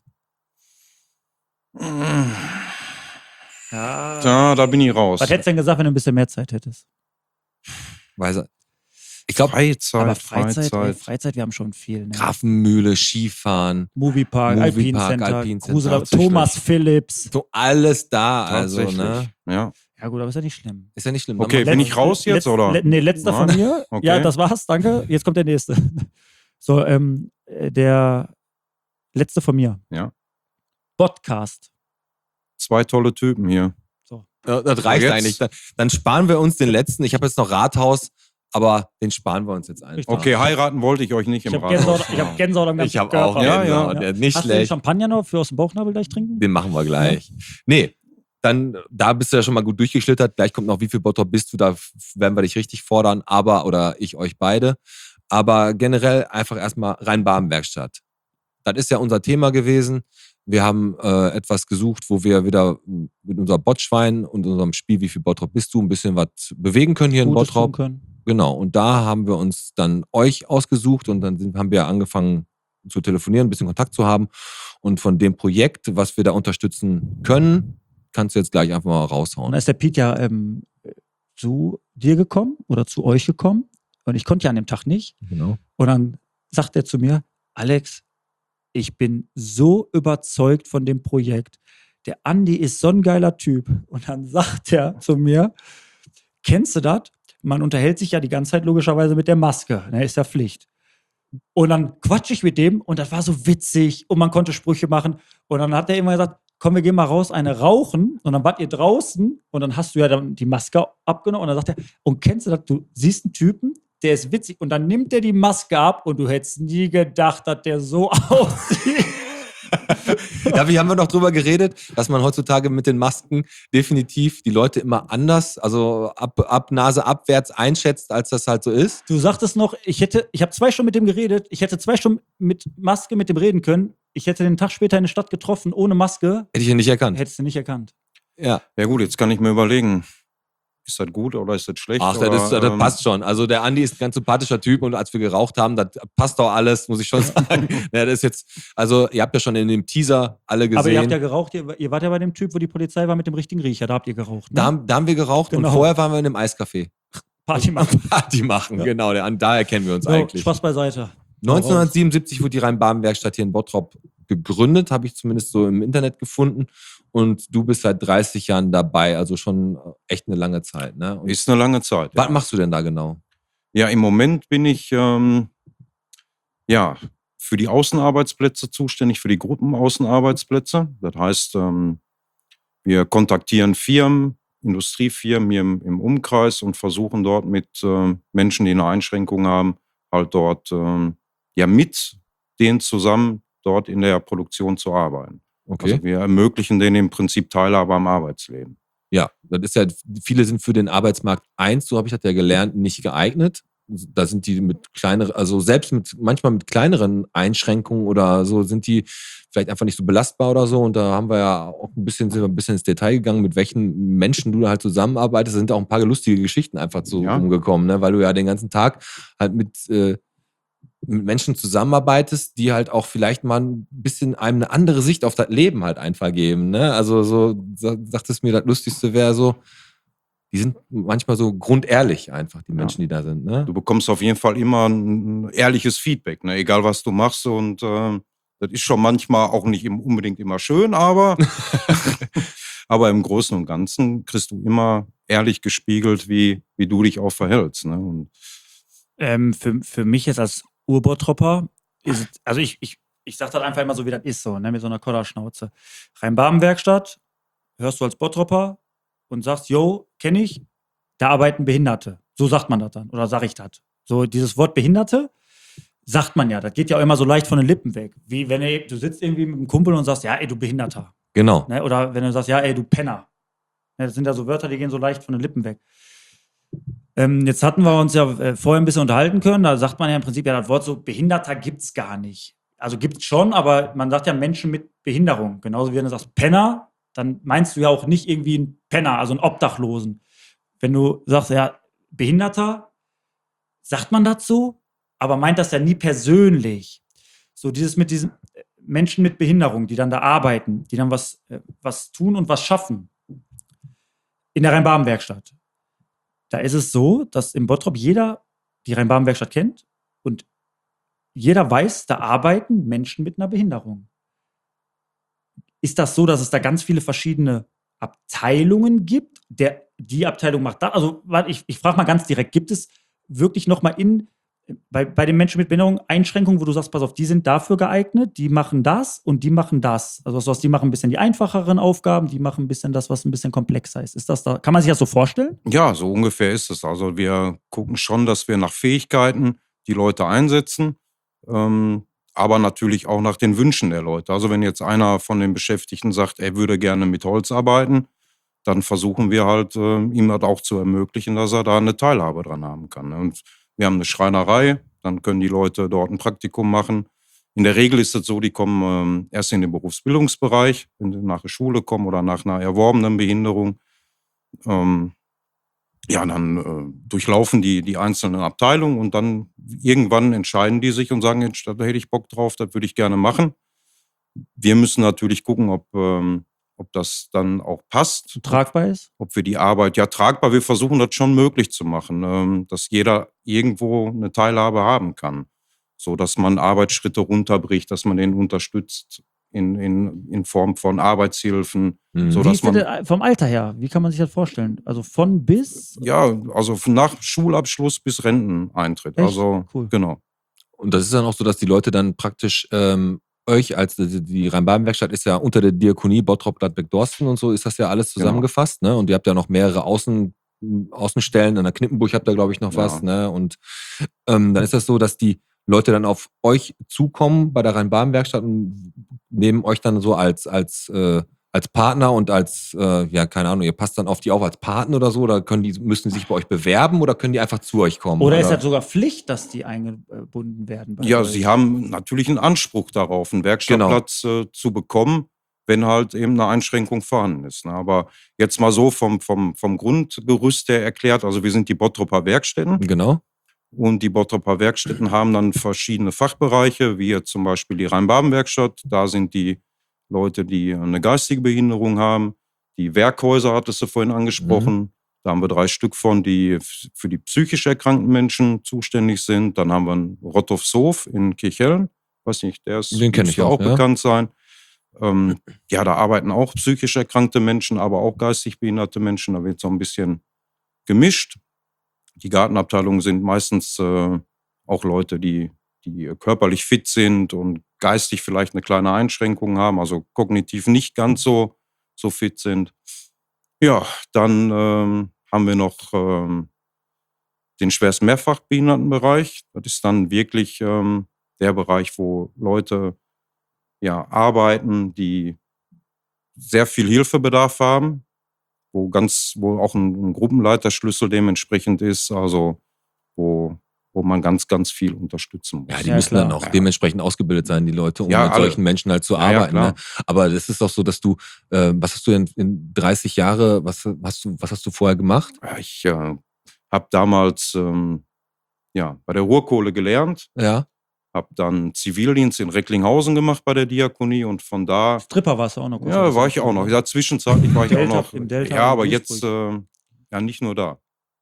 Ja. Da, da bin ich raus. Was hättest du denn gesagt, wenn du ein bisschen mehr Zeit hättest? Weiß er. Ich glaube, Freizeit, Aber Freizeit, Freizeit. ey, Freizeit, wir haben schon viel. Ne? Grafenmühle, Skifahren, Moviepark, Moviepark, Alpincenter, Alpincenter, Grusela, nicht schlecht. Thomas Phillips. so alles da. Also, Tatsächlich. ne? Ja. Ja gut, aber ist ja nicht schlimm. Ist ja nicht schlimm. Okay, Dann bin mach- ich raus jetzt, Letz- oder? Le nee, letzter Ja. von mir. Okay. Ja, das war's, danke. Jetzt kommt der nächste. So, ähm, äh, der letzte von mir. Ja. Podcast. Zwei tolle Typen hier. Ja, das reicht Jetzt? eigentlich. Dann, dann sparen wir uns den letzten. Ich habe jetzt noch Rathaus, aber den sparen wir uns jetzt einfach. Richtig. Okay, heiraten wollte ich euch nicht Ich im habe Gänsehaut, Rathaus. ich hab Gänsehaut am ganzen Ich habe Körper. auch Ja, ja. Gänsehaut. Ja, nicht Hast du den schlecht. Champagner noch für aus dem Bauchnabel gleich trinken? Den machen wir gleich. Nee, dann, da bist du ja schon mal gut durchgeschlittert. Gleich kommt noch, wie viel Bottrop bist du, da f- werden wir dich richtig fordern, aber, oder ich euch beide. Aber generell einfach erstmal Rhein-Baden-Werkstatt. Das ist ja unser Thema gewesen. Wir haben äh, etwas gesucht, wo wir wieder mit unserem Botschwein und unserem Spiel, wie viel Bottrop bist du, ein bisschen was bewegen können hier in Gutes tun Bottrop. können. Genau, und da haben wir uns dann euch ausgesucht und dann sind, haben wir angefangen zu telefonieren, ein bisschen Kontakt zu haben. Und von dem Projekt, was wir da unterstützen können, kannst du jetzt gleich einfach mal Und raushauen. dann ist der Piet ja ähm, zu dir gekommen oder zu euch gekommen. Und ich konnte ja an dem Tag nicht. Genau. Und dann sagt er zu mir, Alex, ich bin so überzeugt von dem Projekt. Der Andi ist so ein geiler Typ. Und dann sagt er zu mir, kennst du das? Man unterhält sich ja die ganze Zeit logischerweise mit der Maske. Ne, ist ja Pflicht. Und dann quatsch ich mit dem und das war so witzig und man konnte Sprüche machen. Und dann hat er immer gesagt, komm, wir gehen mal raus, eine rauchen. Und dann wart ihr draußen und dann hast du ja dann die Maske abgenommen. Und dann sagt er, und kennst du das, du siehst einen Typen, der ist witzig. Und dann nimmt er die Maske ab und du hättest nie gedacht, dass der so aussieht. Ja, wir haben wir noch drüber geredet, dass man heutzutage mit den Masken definitiv die Leute immer anders, also ab, ab Nase abwärts einschätzt, als das halt so ist. Du sagtest noch, ich hätte, ich habe zwei Stunden mit dem geredet, ich hätte zwei Stunden mit Maske mit dem reden können. Ich hätte den Tag später in der Stadt getroffen, ohne Maske, Hätte ich ja nicht erkannt. hättest du nicht erkannt. Ja. Ja gut, jetzt kann ich mir überlegen, ist das gut oder ist das schlecht? Ach, oder, das, ist, das ähm, passt schon. Also der Andi ist ein ganz sympathischer Typ und als wir geraucht haben, das passt doch alles, muss ich schon sagen. Ja, das ist jetzt, also ihr habt ja schon in dem Teaser alle gesehen. Aber ihr habt ja geraucht, ihr, ihr wart ja bei dem Typ, wo die Polizei war mit dem richtigen Riecher, da habt ihr geraucht. Ne? da, haben- da haben wir geraucht Genau. und vorher waren wir in einem Eiscafé. Party machen. Party machen, Ja. genau. Der, daher kennen wir uns So, eigentlich. Spaß beiseite. neunzehnhundertsiebenundsiebzig wurde die Rhein-Baden-Werkstatt hier in Bottrop gegründet, habe ich zumindest so im Internet gefunden. Und du bist seit dreißig Jahren dabei, also schon echt eine lange Zeit. Ne? Und Ist eine lange Zeit. was Ja. machst du denn da genau? Ja, im Moment bin ich ähm, ja, für die Außenarbeitsplätze zuständig, für die Gruppenaußenarbeitsplätze. Das heißt, ähm, wir kontaktieren Firmen, Industriefirmen hier im, im Umkreis und versuchen dort mit äh, Menschen, die eine Einschränkung haben, halt dort äh, ja mit denen zusammen dort in der Produktion zu arbeiten. Okay. Also wir ermöglichen denen im Prinzip Teilhabe am Arbeitsleben. Ja, das ist ja, viele sind für den Arbeitsmarkt eins, so habe ich das ja gelernt, nicht geeignet. Da sind die mit kleineren, also selbst mit manchmal mit kleineren Einschränkungen oder so sind die vielleicht einfach nicht so belastbar oder so. Und da haben wir ja auch ein bisschen, sind wir ein bisschen ins Detail gegangen, mit welchen Menschen du da halt zusammenarbeitest. Da sind auch ein paar lustige Geschichten einfach so Ja. rumgekommen, ne? Weil du ja den ganzen Tag halt mit, äh, mit Menschen zusammenarbeitest, die halt auch vielleicht mal ein bisschen einem eine andere Sicht auf das Leben halt einfach geben. Ne? Also so sa- sagtest mir, das Lustigste wäre so, die sind manchmal so grundehrlich einfach, die Menschen, die da sind. Ne? Du bekommst auf jeden Fall immer ein ehrliches Feedback, ne? Egal was du machst. Und äh, das ist schon manchmal auch nicht im- unbedingt immer schön, aber, aber im Großen und Ganzen kriegst du immer ehrlich gespiegelt, wie, wie du dich auch verhältst. Ne? Und Ähm, für, für mich jetzt als Urbottropper ist es, also ich, ich, ich sag das einfach immer so, wie das ist, so, ne, mit so einer Kodderschnauze. Rhein-Baden-Werkstatt, hörst du als Bottropper und sagst, yo, kenne ich, da arbeiten Behinderte. So sagt man das dann, oder sag ich das. So, dieses Wort Behinderte sagt man ja, das geht ja auch immer so leicht von den Lippen weg. Wie wenn ey, du sitzt irgendwie mit einem Kumpel und sagst, ja, ey, du Behinderter. Genau. Ne? Oder wenn du sagst, ja, ey, du Penner. Ne, das sind ja so Wörter, die gehen so leicht von den Lippen weg. Ähm, jetzt hatten wir uns ja äh, vorher ein bisschen unterhalten können. Da sagt man ja im Prinzip, ja, das Wort so Behinderter gibt's gar nicht. Also gibt's schon, aber man sagt ja Menschen mit Behinderung. Genauso wie wenn du sagst Penner, dann meinst du ja auch nicht irgendwie einen Penner, also einen Obdachlosen. Wenn du sagst, ja, Behinderter, sagt man das so, aber meint das ja nie persönlich. So dieses mit diesen äh, Menschen mit Behinderung, die dann da arbeiten, die dann was, äh, was tun und was schaffen. In der Rhein-Baden-Werkstatt. Da ist es so, dass im Bottrop jeder die Rhein-Baden-Werkstatt kennt und jeder weiß, da arbeiten Menschen mit einer Behinderung. Ist das so, dass es da ganz viele verschiedene Abteilungen gibt? Der, die Abteilung macht das. Also, warte, ich, ich frage mal ganz direkt: Gibt es wirklich nochmal in, bei, bei den Menschen mit Behinderung Einschränkungen, wo du sagst, pass auf, die sind dafür geeignet, die machen das und die machen das? Also, was, was die machen ein bisschen die einfacheren Aufgaben, die machen ein bisschen das, was ein bisschen komplexer ist. Ist das da, kann man sich das so vorstellen? ja, so ungefähr ist es. Also wir gucken schon, dass wir nach Fähigkeiten die Leute einsetzen, ähm, aber natürlich auch nach den Wünschen der Leute. Also wenn jetzt einer von den Beschäftigten sagt, er würde gerne mit Holz arbeiten, dann versuchen wir halt, äh, ihm das auch zu ermöglichen, dass er da eine Teilhabe dran haben kann. Ne? Und wir haben eine Schreinerei, dann können die Leute dort ein Praktikum machen. In der Regel ist es so, die kommen ähm, erst in den Berufsbildungsbereich, wenn sie nach der Schule kommen oder nach einer erworbenen Behinderung. Ähm, ja, dann äh, durchlaufen die die einzelnen Abteilungen und dann irgendwann entscheiden die sich und sagen, jetzt, da hätte ich Bock drauf, das würde ich gerne machen. Wir müssen natürlich gucken, ob, ähm, ob das dann auch passt, Tragbar ist? ob wir die Arbeit ja tragbar, wir versuchen das schon möglich zu machen, ähm, dass jeder irgendwo eine Teilhabe haben kann, so dass man Arbeitsschritte runterbricht, dass man den unterstützt in, in, in Form von Arbeitshilfen, Mhm. so Wie dass ist das man denn vom Alter her? Wie kann man sich das vorstellen? Also von bis? ja, also von nach Schulabschluss bis Renteneintritt. Echt? Also Cool. genau. Und das ist dann auch so, dass die Leute dann praktisch ähm, euch als die, die Rhein-Baden-Werkstatt ist ja unter der Diakonie Bottrop, Gladbeck, Dorsten und so ist das ja alles zusammengefasst, ne? Und ihr habt ja noch mehrere Außen, Außenstellen, an der Knippenburg habt ihr, glaube ich, noch Ja. was, ne? Und ähm, dann ist das so, dass die Leute dann auf euch zukommen bei der Rhein-Baden-Werkstatt und nehmen euch dann so als, als, äh, als Partner und als, äh, ja, keine Ahnung, ihr passt dann auf die auf als Partner oder so, oder können die, müssen die sich bei euch bewerben oder können die einfach zu euch kommen? Oder ist das sogar Pflicht, dass die eingebunden werden? bei Ja, euch? sie haben natürlich einen Anspruch darauf, einen Werkstattplatz äh, zu bekommen, wenn halt eben eine Einschränkung vorhanden ist. Ne? Aber jetzt mal so vom, vom, vom Grundgerüst her erklärt, also wir sind die Bottroper Werkstätten Genau. und die Bottroper Werkstätten haben dann verschiedene Fachbereiche, wie jetzt zum Beispiel die Rhein-Baden-Werkstatt. Da sind die Leute, die eine geistige Behinderung haben. Die Werkhäuser hattest du vorhin angesprochen. Da haben wir drei Stück von, die f- für die psychisch erkrankten Menschen zuständig sind. Dann haben wir einen Rottovshof in Kirchhellen. Weiß nicht, der ist Den kenn ich müsste auch, auch ja. bekannt sein. Ähm, ja, da arbeiten auch psychisch erkrankte Menschen, aber auch geistig behinderte Menschen. Da wird so ein bisschen gemischt. Die Gartenabteilungen sind meistens äh, auch Leute, die, die körperlich fit sind und geistig vielleicht eine kleine Einschränkung haben, also kognitiv nicht ganz so, so fit sind. Ja, dann ähm, haben wir noch ähm, den schwerst Mehrfachbehindertenbereich. Das ist dann wirklich ähm, der Bereich, wo Leute ja, arbeiten, die sehr viel Hilfebedarf haben, wo ganz, wo auch ein, ein Gruppenleiterschlüssel dementsprechend ist, also wo, wo man ganz, ganz viel unterstützen muss. Ja, die Ja, müssen klar. dann auch Ja. dementsprechend ausgebildet sein, die Leute, um Ja, mit alle. solchen Menschen halt zu Ja, ja, arbeiten. klar. Ne? Aber das ist doch so, dass du, äh, was hast du denn in dreißig Jahre, was hast du, was hast du vorher gemacht? Ja, ich äh, habe damals ähm, ja, bei der Ruhrkohle gelernt, Ja. habe dann Zivildienst in Recklinghausen gemacht bei der Diakonie und von da, Stripper warst du auch noch kurz. ja, war ich auch noch. Ja, zwischenzeitlich war ich auch Delta- noch. im Delta Ja, in aber Duisburg. jetzt äh, ja nicht nur da.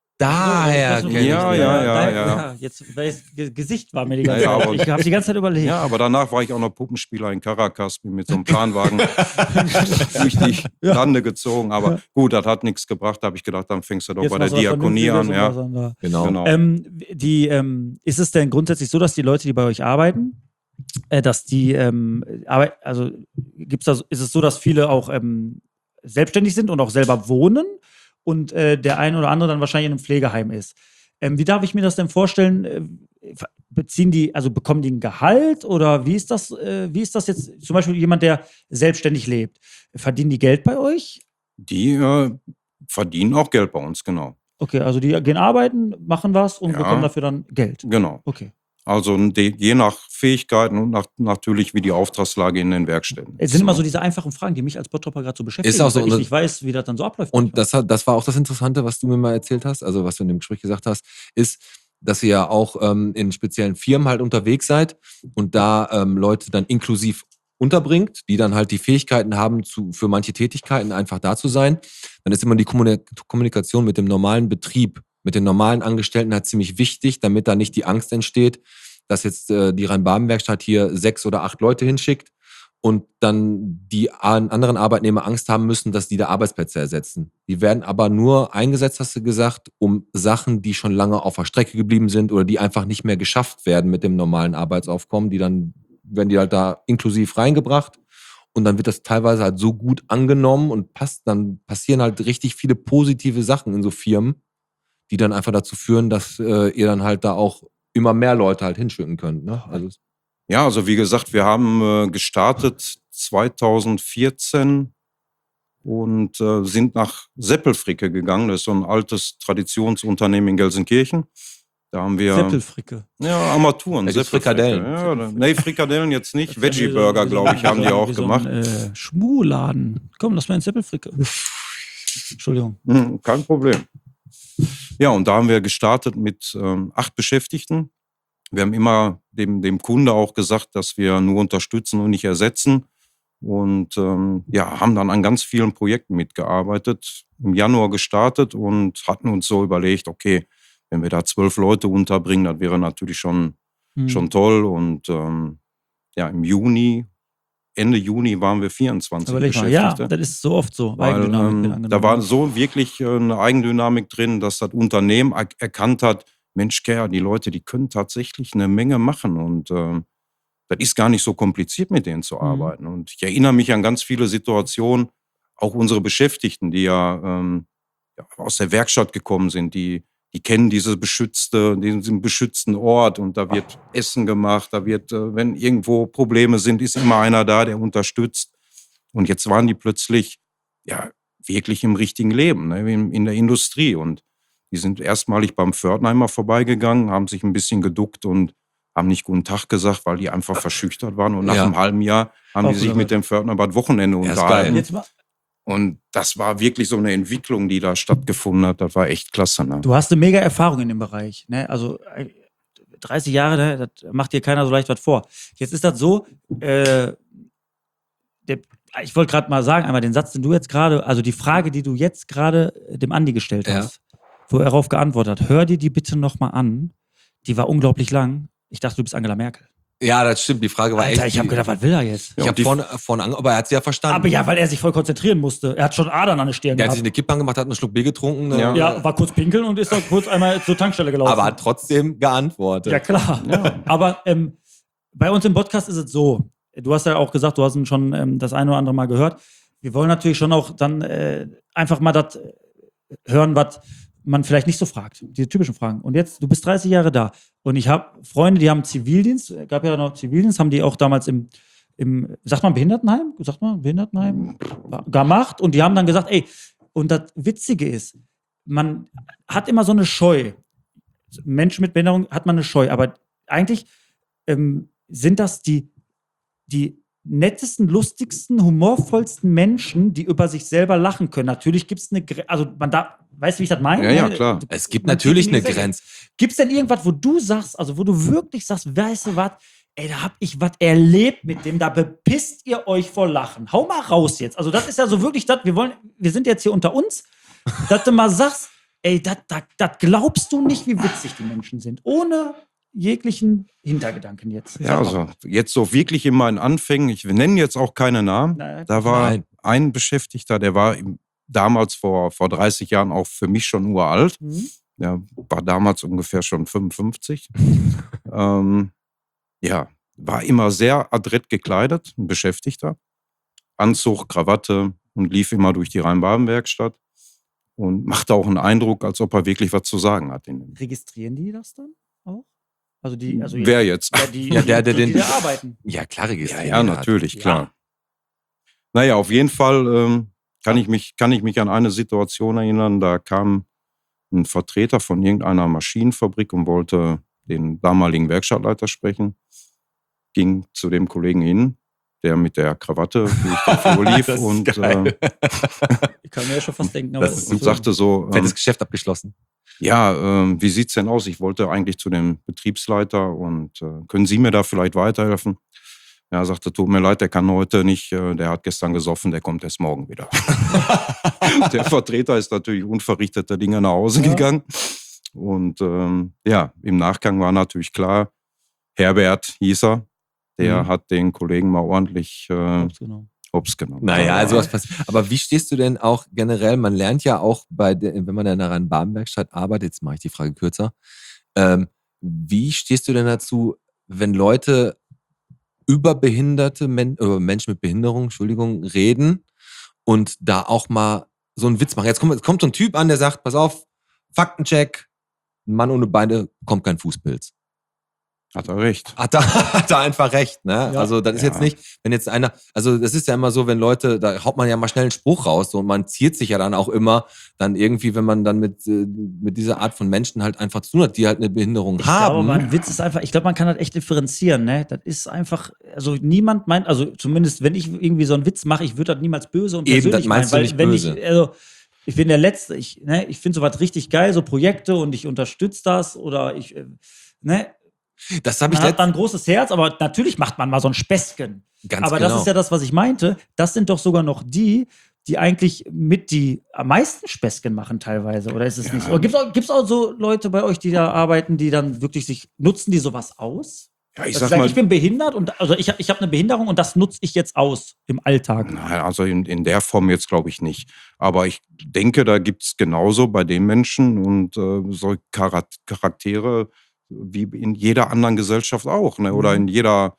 Daher So, kenn ich ich Ja, den. ja, ja, daher- ja. Jetzt, weil das Ge- Gesicht war mir die ganze Ja, ja, Zeit. aber- Ich habe die ganze Zeit überlegt. Ja, aber danach war ich auch noch Puppenspieler in Caracas, bin mit so einem Planwagen durch die Ja. Lande gezogen. Aber Ja. gut, das hat nichts gebracht. Da habe ich gedacht, dann fängst du doch Jetzt bei der machst du was Diakonie an. Vernünftiges Ja, und was anderes. Genau. genau. Ähm, die, ähm, ist es denn grundsätzlich so, dass die Leute, die bei euch arbeiten, äh, dass die, ähm, arbeit, also gibt's da, ist es so, dass viele auch ähm, selbstständig sind und auch selber wohnen und äh, der eine oder andere dann wahrscheinlich in einem Pflegeheim ist? Ähm, wie darf ich mir das denn vorstellen? Äh, beziehen die, also bekommen die ein Gehalt oder wie ist das, äh, wie ist das jetzt? Zum Beispiel jemand, der selbstständig lebt. Verdienen die Geld bei euch? Die äh, verdienen auch Geld bei uns, genau. Okay, also die gehen arbeiten, machen was und Ja. bekommen dafür dann Geld. Genau. Okay. Also de, je nach Fähigkeiten und nach, natürlich wie die Auftragslage in den Werkstätten Es ist. sind immer ne? so diese einfachen Fragen, die mich als Bottropper gerade so beschäftigen, Ist auch so, weil ich und- nicht weiß, wie das dann so abläuft. Und das, hat, das war auch das Interessante, was du mir mal erzählt hast, also was du in dem Gespräch gesagt hast, ist, dass ihr ja auch ähm, in speziellen Firmen halt unterwegs seid und da ähm, Leute dann inklusiv unterbringt, die dann halt die Fähigkeiten haben, zu, für manche Tätigkeiten einfach da zu sein. Dann ist immer die Kommunik- Kommunikation mit dem normalen Betrieb, mit den normalen Angestellten halt ziemlich wichtig, damit da nicht die Angst entsteht, dass jetzt äh, die Rhein-Baden-Werkstatt hier sechs oder acht Leute hinschickt und dann die an- anderen Arbeitnehmer Angst haben müssen, dass die da Arbeitsplätze ersetzen. Die werden aber nur eingesetzt, hast du gesagt, um Sachen, die schon lange auf der Strecke geblieben sind oder die einfach nicht mehr geschafft werden mit dem normalen Arbeitsaufkommen, die dann werden die halt da inklusiv reingebracht und dann wird das teilweise halt so gut angenommen und passt, dann passieren halt richtig viele positive Sachen in so Firmen, die dann einfach dazu führen, dass äh, ihr dann halt da auch immer mehr Leute halt hinschicken könnt. Ne? Also Ja, also wie gesagt, wir haben äh, gestartet zweitausendvierzehn und äh, sind nach Seppelfricke gegangen. Das ist so ein altes Traditionsunternehmen in Gelsenkirchen. Da haben wir Seppelfricke. ja, Armaturen. Da gibt's Seppelfricke. Frikadellen. Ja, da, nee, Frikadellen jetzt nicht. Das ist ja Veggie wie so- Burger, wie so- glaube ich, wie haben so- die wie auch so gemacht. Ein, äh, Schmuladen. Komm, lass mal in Seppelfricke. Entschuldigung. Hm, kein Problem. Ja, und da haben wir gestartet mit ähm, acht Beschäftigten. Wir haben immer dem, dem Kunde auch gesagt, dass wir nur unterstützen und nicht ersetzen. Und ähm, ja, haben dann an ganz vielen Projekten mitgearbeitet. Im Januar gestartet und hatten uns so überlegt, okay, wenn wir da zwölf Leute unterbringen, das wäre natürlich schon, Hm. schon toll. Und ähm, ja, im Juni, Ende Juni waren wir vierundzwanzig Überleg mal. Ja, Beschäftigte. das ist so oft so. Weil, Eigendynamik wird ähm, angenommen. da war so wirklich äh, eine Eigendynamik drin, dass das Unternehmen er erkannt hat, Mensch, Kerl, die Leute, die können tatsächlich eine Menge machen und ähm, das ist gar nicht so kompliziert, mit denen zu Mhm. arbeiten. Und ich erinnere mich an ganz viele Situationen, auch unsere Beschäftigten, die ja, ähm, ja aus der Werkstatt gekommen sind, die, die kennen diese beschützte, diesen beschützten Ort und da wird Essen gemacht, da wird, äh, wenn irgendwo Probleme sind, ist immer einer da, der unterstützt. Und jetzt waren die plötzlich ja wirklich im richtigen Leben, ne, in, in der Industrie. Und die sind erstmalig beim Pförtner vorbeigegangen, haben sich ein bisschen geduckt und haben nicht guten Tag gesagt, weil die einfach verschüchtert waren. Und nach Ja. einem halben Jahr haben Auch die sich wieder mit dem Pförtner über das Wochenende Ja, ist unterhalten. geil. Jetzt mal, Und das war wirklich so eine Entwicklung, die da stattgefunden hat. Das war echt klasse. Ne? du hast eine mega Erfahrung in dem Bereich. Ne? Also äh, dreißig Jahre, ne? Das macht dir keiner so leicht was vor. Jetzt ist das so, äh, der, ich wollte gerade mal sagen, einmal den Satz, den du jetzt gerade, also die Frage, die du jetzt gerade äh, dem Andi gestellt Ja. hast, wo er darauf geantwortet hat, hör dir die bitte nochmal an. Die war unglaublich lang. Ich dachte, du bist Angela Merkel. ja, das stimmt. Die Frage war Alter, echt. ich habe gedacht, was will er jetzt? ich Ja, habe und die- vorne, vorne ange aber er hat sie ja verstanden. Aber ja, weil er sich voll konzentrieren musste. Er hat schon Adern an der Stirn Der hat sich gehabt. eine Kippe angemacht, hat einen Schluck Bier getrunken. ne? Ja. Ja, war kurz pinkeln und ist dann kurz einmal zur Tankstelle gelaufen. Aber hat trotzdem geantwortet. Ja, klar. Aber ähm, bei uns im Podcast ist es so, du hast ja auch gesagt, du hast ihn schon ähm, das eine oder andere Mal gehört. wir wollen natürlich schon auch dann äh, einfach mal das hören, was man vielleicht nicht so fragt. Diese typischen Fragen. Und jetzt, du bist dreißig Jahre da. Und ich habe Freunde, die haben Zivildienst, gab ja noch Zivildienst, haben die auch damals im, im sagt man Behindertenheim? Sagt man Behindertenheim? Gemacht. Und die haben dann gesagt, ey, und das Witzige ist, man hat immer so eine Scheu. Menschen mit Behinderung hat man eine Scheu. Aber eigentlich ähm, sind das die, die nettesten, lustigsten, humorvollsten Menschen, die über sich selber lachen können. Natürlich gibt es eine Grenze, also man da, weißt du, wie ich das meine? Ja, ja, klar. Es gibt Man natürlich kriegt eine die Grenze. Grenze. Gibt es denn irgendwas, wo du sagst, also wo du wirklich sagst, weißt du was, ey, da hab ich was erlebt mit dem, da bepisst ihr euch vor Lachen. Hau mal raus jetzt. Also das ist ja so wirklich das, wir wollen, wir sind jetzt hier unter uns, dass du mal sagst, ey, das glaubst du nicht, wie witzig die Menschen sind. Ohne jeglichen Hintergedanken jetzt. Ja, also jetzt so wirklich in meinen Anfängen, ich nenne jetzt auch keine Namen, Nein. da war Nein. ein Beschäftigter, der war im, damals vor, vor dreißig Jahren auch für mich schon uralt. Mhm. Der war damals ungefähr schon fünfundfünfzig. ähm, ja, war immer sehr adrett gekleidet, ein Beschäftigter. Anzug, Krawatte und lief immer durch die Rhein-Baden-Werkstatt und machte auch einen Eindruck, als ob er wirklich was zu sagen hat. In Registrieren die das dann auch? Also die, also Wer jetzt? Ja, die, Ja, die, der, der die, die den- da arbeiten. Ja, klar Ja, registrieren. ja, natürlich, Ja. klar. Naja, auf jeden Fall ähm, kann, ich mich, kann ich mich an eine Situation erinnern, da kam ein Vertreter von irgendeiner Maschinenfabrik und wollte den damaligen Werkstattleiter sprechen, ging zu dem Kollegen hin, der mit der Krawatte durch die Flur lief Das ist und, geil. äh, Ich kann mir ja schon fast denken. Aber Das ist und sagte so, ähm, Fettes Geschäft abgeschlossen. ja, ähm, wie sieht's denn aus? Ich wollte eigentlich zu dem Betriebsleiter und äh, können Sie mir da vielleicht weiterhelfen? Ja, er sagte, tut mir leid, der kann heute nicht, äh, der hat gestern gesoffen, der kommt erst morgen wieder. Der Vertreter ist natürlich unverrichteter Dinge nach Hause Ja. gegangen. Und ähm, ja, im Nachgang war natürlich klar, Herbert hieß er, der Mhm. hat den Kollegen mal ordentlich äh, genau. hops genommen. Naja, Aber- also was passiert. Aber wie stehst du denn auch generell, man lernt ja auch, bei der, wenn man in einer Rhein-Baden-Werkstatt arbeitet, jetzt mache ich die Frage kürzer, ähm, wie stehst du denn dazu, wenn Leute über behinderte Men äh, Menschen mit Behinderung, Entschuldigung, reden und da auch mal so einen Witz machen? Jetzt kommt, jetzt kommt so ein Typ an, der sagt, pass auf, Faktencheck, ein Mann ohne Beine kommt kein Fußpilz. Hat er recht. Hat er, hat er einfach recht, ne? Ja. Also das ist Ja. jetzt nicht, wenn jetzt einer, also das ist ja immer so, wenn Leute, da haut man ja mal schnell einen Spruch raus so, und man ziert sich ja dann auch immer dann irgendwie, wenn man dann mit, äh, mit dieser Art von Menschen halt einfach zu tun hat, die halt eine Behinderung Ich glaube, haben. aber ein Witz ist einfach, ich glaube, man kann das echt differenzieren, ne? Das ist einfach, also niemand meint, also zumindest wenn ich irgendwie so einen Witz mache, ich würde das niemals böse und Eben, persönlich das meinst meinen, du weil nicht wenn böse. ich, also ich bin der Letzte, ich, ne, ich finde sowas richtig geil, so Projekte und ich unterstütze das oder ich, äh, ne? Das habe ich Man hat letzt, dann ein großes Herz, aber natürlich macht man mal so ein Späßchen. ganz aber genau. das ist ja das, was ich meinte. Das sind doch sogar noch die, die eigentlich mit die am meisten Späßchen machen teilweise. Oder ist es nicht? Oder gibt es auch, gibt's auch so Leute bei euch, die da arbeiten, die dann wirklich sich, nutzen die sowas aus? Ja, ich Dass sag sie sagen, mal, ich bin behindert und also ich, ich habe eine Behinderung und das nutze ich jetzt aus im Alltag. Nein, also in, in der Form jetzt glaube ich nicht. Aber ich denke, da gibt es genauso bei den Menschen und äh, so Charat- Charaktere wie in jeder anderen Gesellschaft auch. Ne? Oder Mhm. in jeder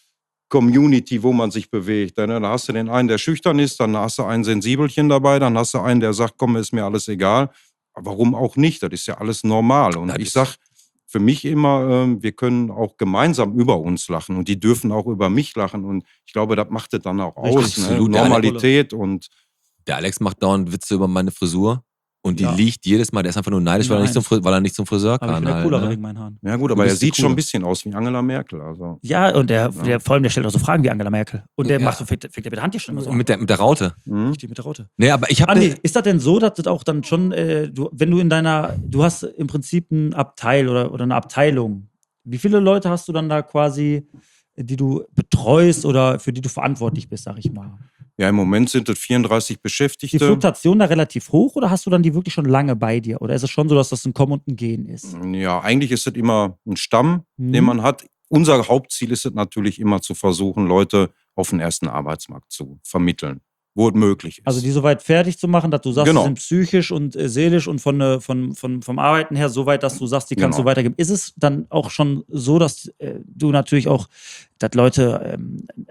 Community, wo man sich bewegt. Ne? Da hast du den einen, der schüchtern ist, dann hast du einen Sensibelchen dabei, dann hast du einen, der sagt, komm, ist mir alles egal. Aber warum auch nicht? Das ist ja alles normal. Und Das ich ist- sag für mich immer, ähm, wir können auch gemeinsam über uns lachen und die dürfen auch über mich lachen. Und ich glaube, das macht es dann auch Richtig, aus. Ne? absolut. Normalität und Der Alex macht dauernd Witze über meine Frisur und die Ja. liegt jedes Mal. Der ist einfach nur neidisch, weil er, nicht zum, Fri- weil er nicht zum Friseur Aber ich kann. bin der Halt, coolere ne? wegen meinen Haaren. ja gut, Du aber er bist die sieht schon Coole. ein bisschen aus wie Angela Merkel. Also Ja, und der, Ja. der vor allem, der stellt auch so Fragen wie Angela Merkel. Und der Ja. macht so, fängt, fängt der mit der Hand hier schon immer so an. Mit der, mit der Raute. hm? Richtig mit der Raute. Nee, aber ich habe Andi, ist das denn so, dass das auch dann schon, äh, du, wenn du in deiner, du hast im Prinzip ein Abteil oder, oder eine Abteilung. Wie viele Leute hast du dann da quasi, die du betreust oder für die du verantwortlich bist, sag ich mal? Ja, im Moment sind es vierunddreißig Ist die Beschäftigte. Fluktuation da relativ hoch oder hast du dann die wirklich schon lange bei dir? Oder ist es schon so, dass das ein Kommen und ein Gehen ist? Ja, eigentlich ist es immer ein Stamm, Mhm. den man hat. Unser Hauptziel ist es natürlich immer zu versuchen, Leute auf den ersten Arbeitsmarkt zu vermitteln, wo es möglich ist. Also die soweit fertig zu machen, dass du sagst, Genau. die sind psychisch und äh, seelisch und von, äh, von, von, vom Arbeiten her so weit, dass du sagst, die kannst Genau. du weitergeben. Ist es dann auch schon so, dass äh, du natürlich auch, dass Leute, ähm,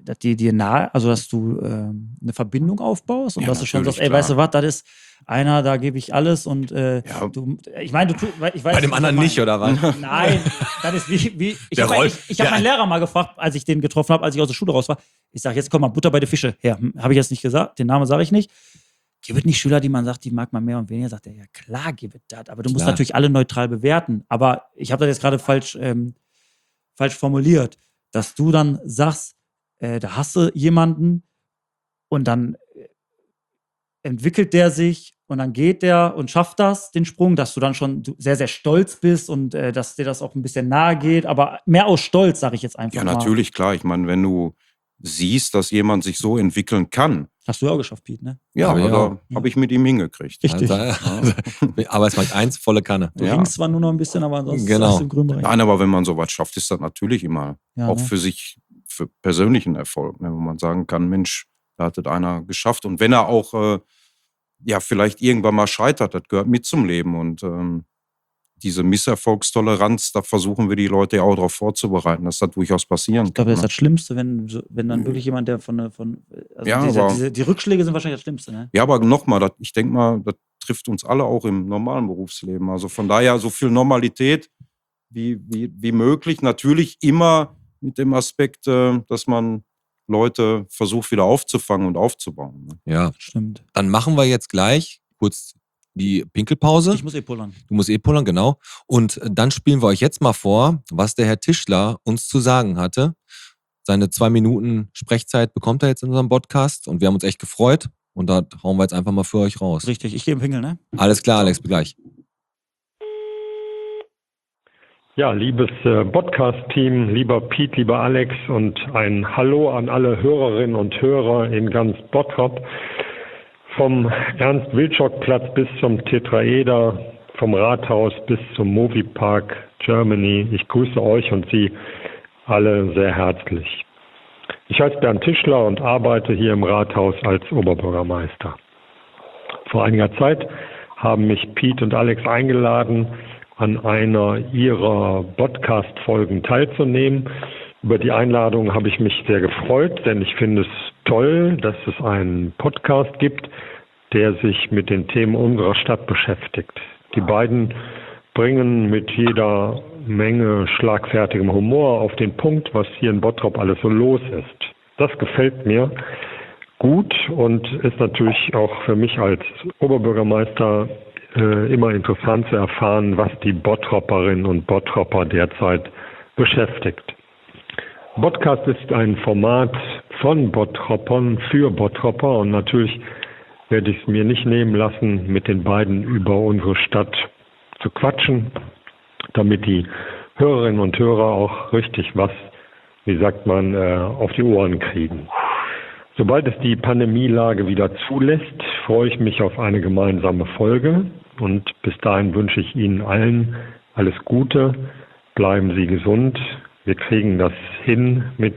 dass die dir nahe, also dass du ähm, eine Verbindung aufbaust und Ja, dass du schon natürlich, sagst, ey, klar. weißt du was, das ist einer, da gebe ich alles und äh, Ja. du, ich meine, du tu, ich weiß Bei dem was anderen du nicht, meinst. oder was? Nein, das ist wie, wie ich Der habe Roll- ich, ich hab der- meinen Lehrer mal gefragt, als ich den getroffen habe, als ich aus der Schule raus war. Ich sage, jetzt komm mal, Butter bei den Fische her. Habe ich jetzt nicht gesagt, den Namen sage ich nicht. Gibt es nicht Schüler, die man sagt, die mag man mehr und weniger? Sagt er, ja klar, gibt es das. Aber du musst Klar. natürlich alle neutral bewerten. Aber ich habe das jetzt gerade falsch, ähm, falsch formuliert, dass du dann sagst, äh, da hast du jemanden und dann äh, entwickelt der sich und dann geht der und schafft das, den Sprung, dass du dann schon sehr, sehr stolz bist und äh, dass dir das auch ein bisschen nahe geht. Aber mehr aus Stolz, sage ich jetzt einfach Ja, mal. natürlich, klar. Ich meine, wenn du siehst, dass jemand sich so entwickeln kann, Hast du ja auch geschafft, Pete, ne? ja, Hab ich da auch. habe ich mit ihm hingekriegt. Richtig. Also, Arbeitsmarkt eins, volle Kanne. Du Ja. ringst zwar nur noch ein bisschen, aber ansonsten Genau. hast du im grünen Bereich. Nein, aber wenn man sowas schafft, ist das natürlich immer Ja, auch ne? für sich, für persönlichen Erfolg, ne, wo man sagen kann, Mensch, da hat das einer geschafft. Und wenn er auch, äh, ja, vielleicht irgendwann mal scheitert, das gehört mit zum Leben. Und ähm, diese Misserfolgstoleranz, da versuchen wir die Leute ja auch darauf vorzubereiten, dass das durchaus passieren Ich glaube, das ist kann. das Schlimmste, wenn, so- wenn dann wirklich jemand, der von, der- von also Ja, diese, aber- diese, die Rückschläge sind wahrscheinlich das Schlimmste, ne? Ja, aber nochmal, ich denke mal, das trifft uns alle auch im normalen Berufsleben. Also von daher so viel Normalität wie, wie, wie möglich. Natürlich immer mit dem Aspekt, äh, dass man Leute versucht wieder aufzufangen und aufzubauen. Ne? Ja, Stimmt. dann machen wir jetzt gleich kurz die Pinkelpause. Ich muss eh pullern. Du musst eh pullern, genau. Und dann spielen wir euch jetzt mal vor, was der Herr Tischler uns zu sagen hatte. Seine zwei Minuten Sprechzeit bekommt er jetzt in unserem Podcast und wir haben uns echt gefreut. Und da hauen wir jetzt einfach mal für euch raus. Richtig, ich gehe im Pingel, ne? Alles klar, Alex, bis gleich. Ja, liebes äh, Podcast-Team, lieber Piet, lieber Alex und ein Hallo an alle Hörerinnen und Hörer in ganz Bottrop. Vom Ernst-Wilczok-Platz bis zum Tetraeder, vom Rathaus bis zum Moviepark Germany. Ich grüße euch und Sie alle sehr herzlich. Ich heiße Bernd Tischler und arbeite hier im Rathaus als Oberbürgermeister. Vor einiger Zeit haben mich Piet und Alex eingeladen, an einer ihrer Podcast-Folgen teilzunehmen. Über die Einladung habe ich mich sehr gefreut, denn ich finde es toll, dass es einen Podcast gibt, der sich mit den Themen unserer Stadt beschäftigt. Die beiden bringen mit jeder Menge schlagfertigem Humor auf den Punkt, was hier in Bottrop alles so los ist. Das gefällt mir gut und ist natürlich auch für mich als Oberbürgermeister äh, immer interessant zu erfahren, was die Bottropperinnen und Bottropper derzeit beschäftigt. Podcast ist ein Format von Bottroppern für Bottropper und natürlich werde ich es mir nicht nehmen lassen, mit den beiden über unsere Stadt zu quatschen, damit die Hörerinnen und Hörer auch richtig was, wie sagt man, äh, auf die Ohren kriegen. Sobald es die Pandemielage wieder zulässt, freue ich mich auf eine gemeinsame Folge und bis dahin wünsche ich Ihnen allen alles Gute, bleiben Sie gesund, wir kriegen das hin mit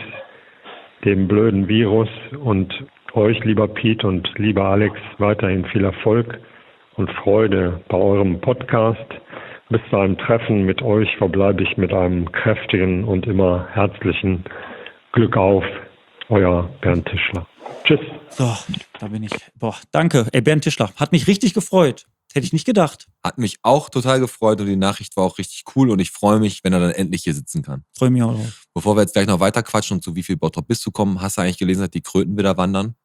dem blöden Virus und euch, lieber Piet und lieber Alex, weiterhin viel Erfolg und Freude bei eurem Podcast. Bis zu einem Treffen mit euch verbleibe ich mit einem kräftigen und immer herzlichen Glück auf, euer Bernd Tischler. Tschüss. So, da bin ich. Boah, danke. Ey, Bernd Tischler, hat mich richtig gefreut. Hätte ich nicht gedacht. Hat mich auch total gefreut und die Nachricht war auch richtig cool und ich freue mich, wenn er dann endlich hier sitzen kann. Freue mich auch drauf. Bevor wir jetzt gleich noch weiter quatschen und zu wie viel Bottrop bist du kommen, hast du eigentlich gelesen, dass die Kröten wieder wandern?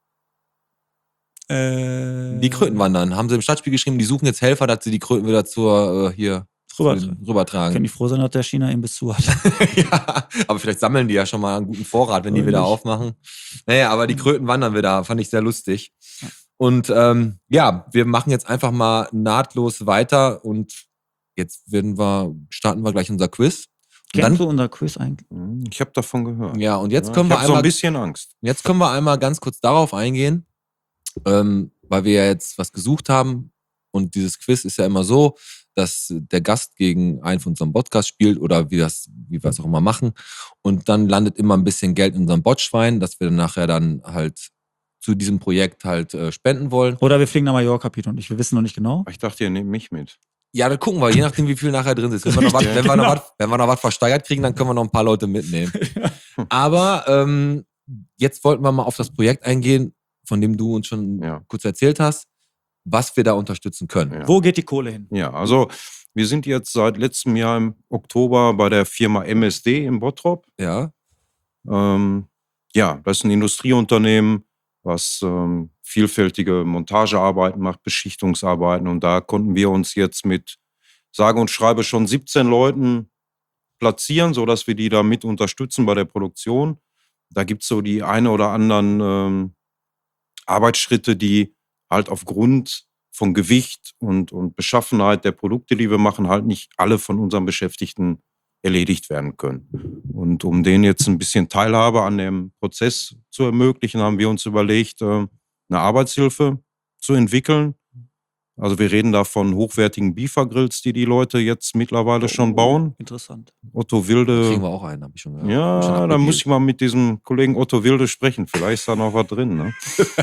Äh, Die Kröten wandern. Haben sie im Stadtspiel geschrieben, die suchen jetzt Helfer, dass sie die Kröten wieder zur, äh, hier, Rüber, rübertragen. können die froh sein, dass der China Imbiss zu hat. Ja, aber vielleicht sammeln die ja schon mal einen guten Vorrat, wenn die Oder wieder nicht. aufmachen. Naja, aber die Kröten wandern wieder, fand ich sehr lustig. Und ähm, ja, wir machen jetzt einfach mal nahtlos weiter und jetzt werden wir, starten wir gleich unser Quiz. Und Kennst du dann, unser Quiz eigentlich? Hm, Ich habe davon gehört. ja, und jetzt Ja, können ich wir habe so einmal, ein bisschen Angst. jetzt können wir einmal ganz kurz darauf eingehen, ähm, weil wir ja jetzt was gesucht haben und dieses Quiz ist ja immer so, dass der Gast gegen einen von unserem Podcast spielt oder wie das, wie wir es auch immer machen. Und dann landet immer ein bisschen Geld in unserem Botschwein, dass wir dann nachher dann halt zu diesem Projekt halt äh, spenden wollen. Oder wir fliegen nach Mallorca, Peter und ich. Wir wissen noch nicht genau. Ich dachte, ihr nehmt mich mit. Ja, dann gucken wir, je nachdem, wie viel nachher drin ist. Wenn wir noch was, wenn wir noch Genau. was, wenn wir noch was versteigert kriegen, dann können wir noch ein paar Leute mitnehmen. Aber ähm, jetzt wollten wir mal auf das Projekt eingehen, von dem du uns schon Ja. kurz erzählt hast, was wir da unterstützen können. Ja. Wo geht die Kohle hin? Ja, also wir sind jetzt seit letztem Jahr im Oktober bei der Firma M S D in Bottrop. Ja. Ähm, ja, das ist ein Industrieunternehmen, was ähm, vielfältige Montagearbeiten macht, Beschichtungsarbeiten. Und da konnten wir uns jetzt mit sage und schreibe schon siebzehn Leuten platzieren, sodass wir die da mit unterstützen bei der Produktion. Da gibt es so die eine oder anderen ähm, Arbeitsschritte, die halt aufgrund von Gewicht und, und Beschaffenheit der Produkte, die wir machen, halt nicht alle von unseren Beschäftigten erledigt werden können. Und um denen jetzt ein bisschen Teilhabe an dem Prozess zu ermöglichen, haben wir uns überlegt, äh, eine Arbeitshilfe zu entwickeln. Also wir reden da von hochwertigen Beefer-Grills, die die Leute jetzt mittlerweile schon bauen. Interessant. Otto Wilde. Kriegen wir auch einen, habe ich schon gehört. Hab ich schon Ja, da abgegeben. muss ich mal mit diesem Kollegen Otto Wilde sprechen. Vielleicht ist da noch was drin. Ne?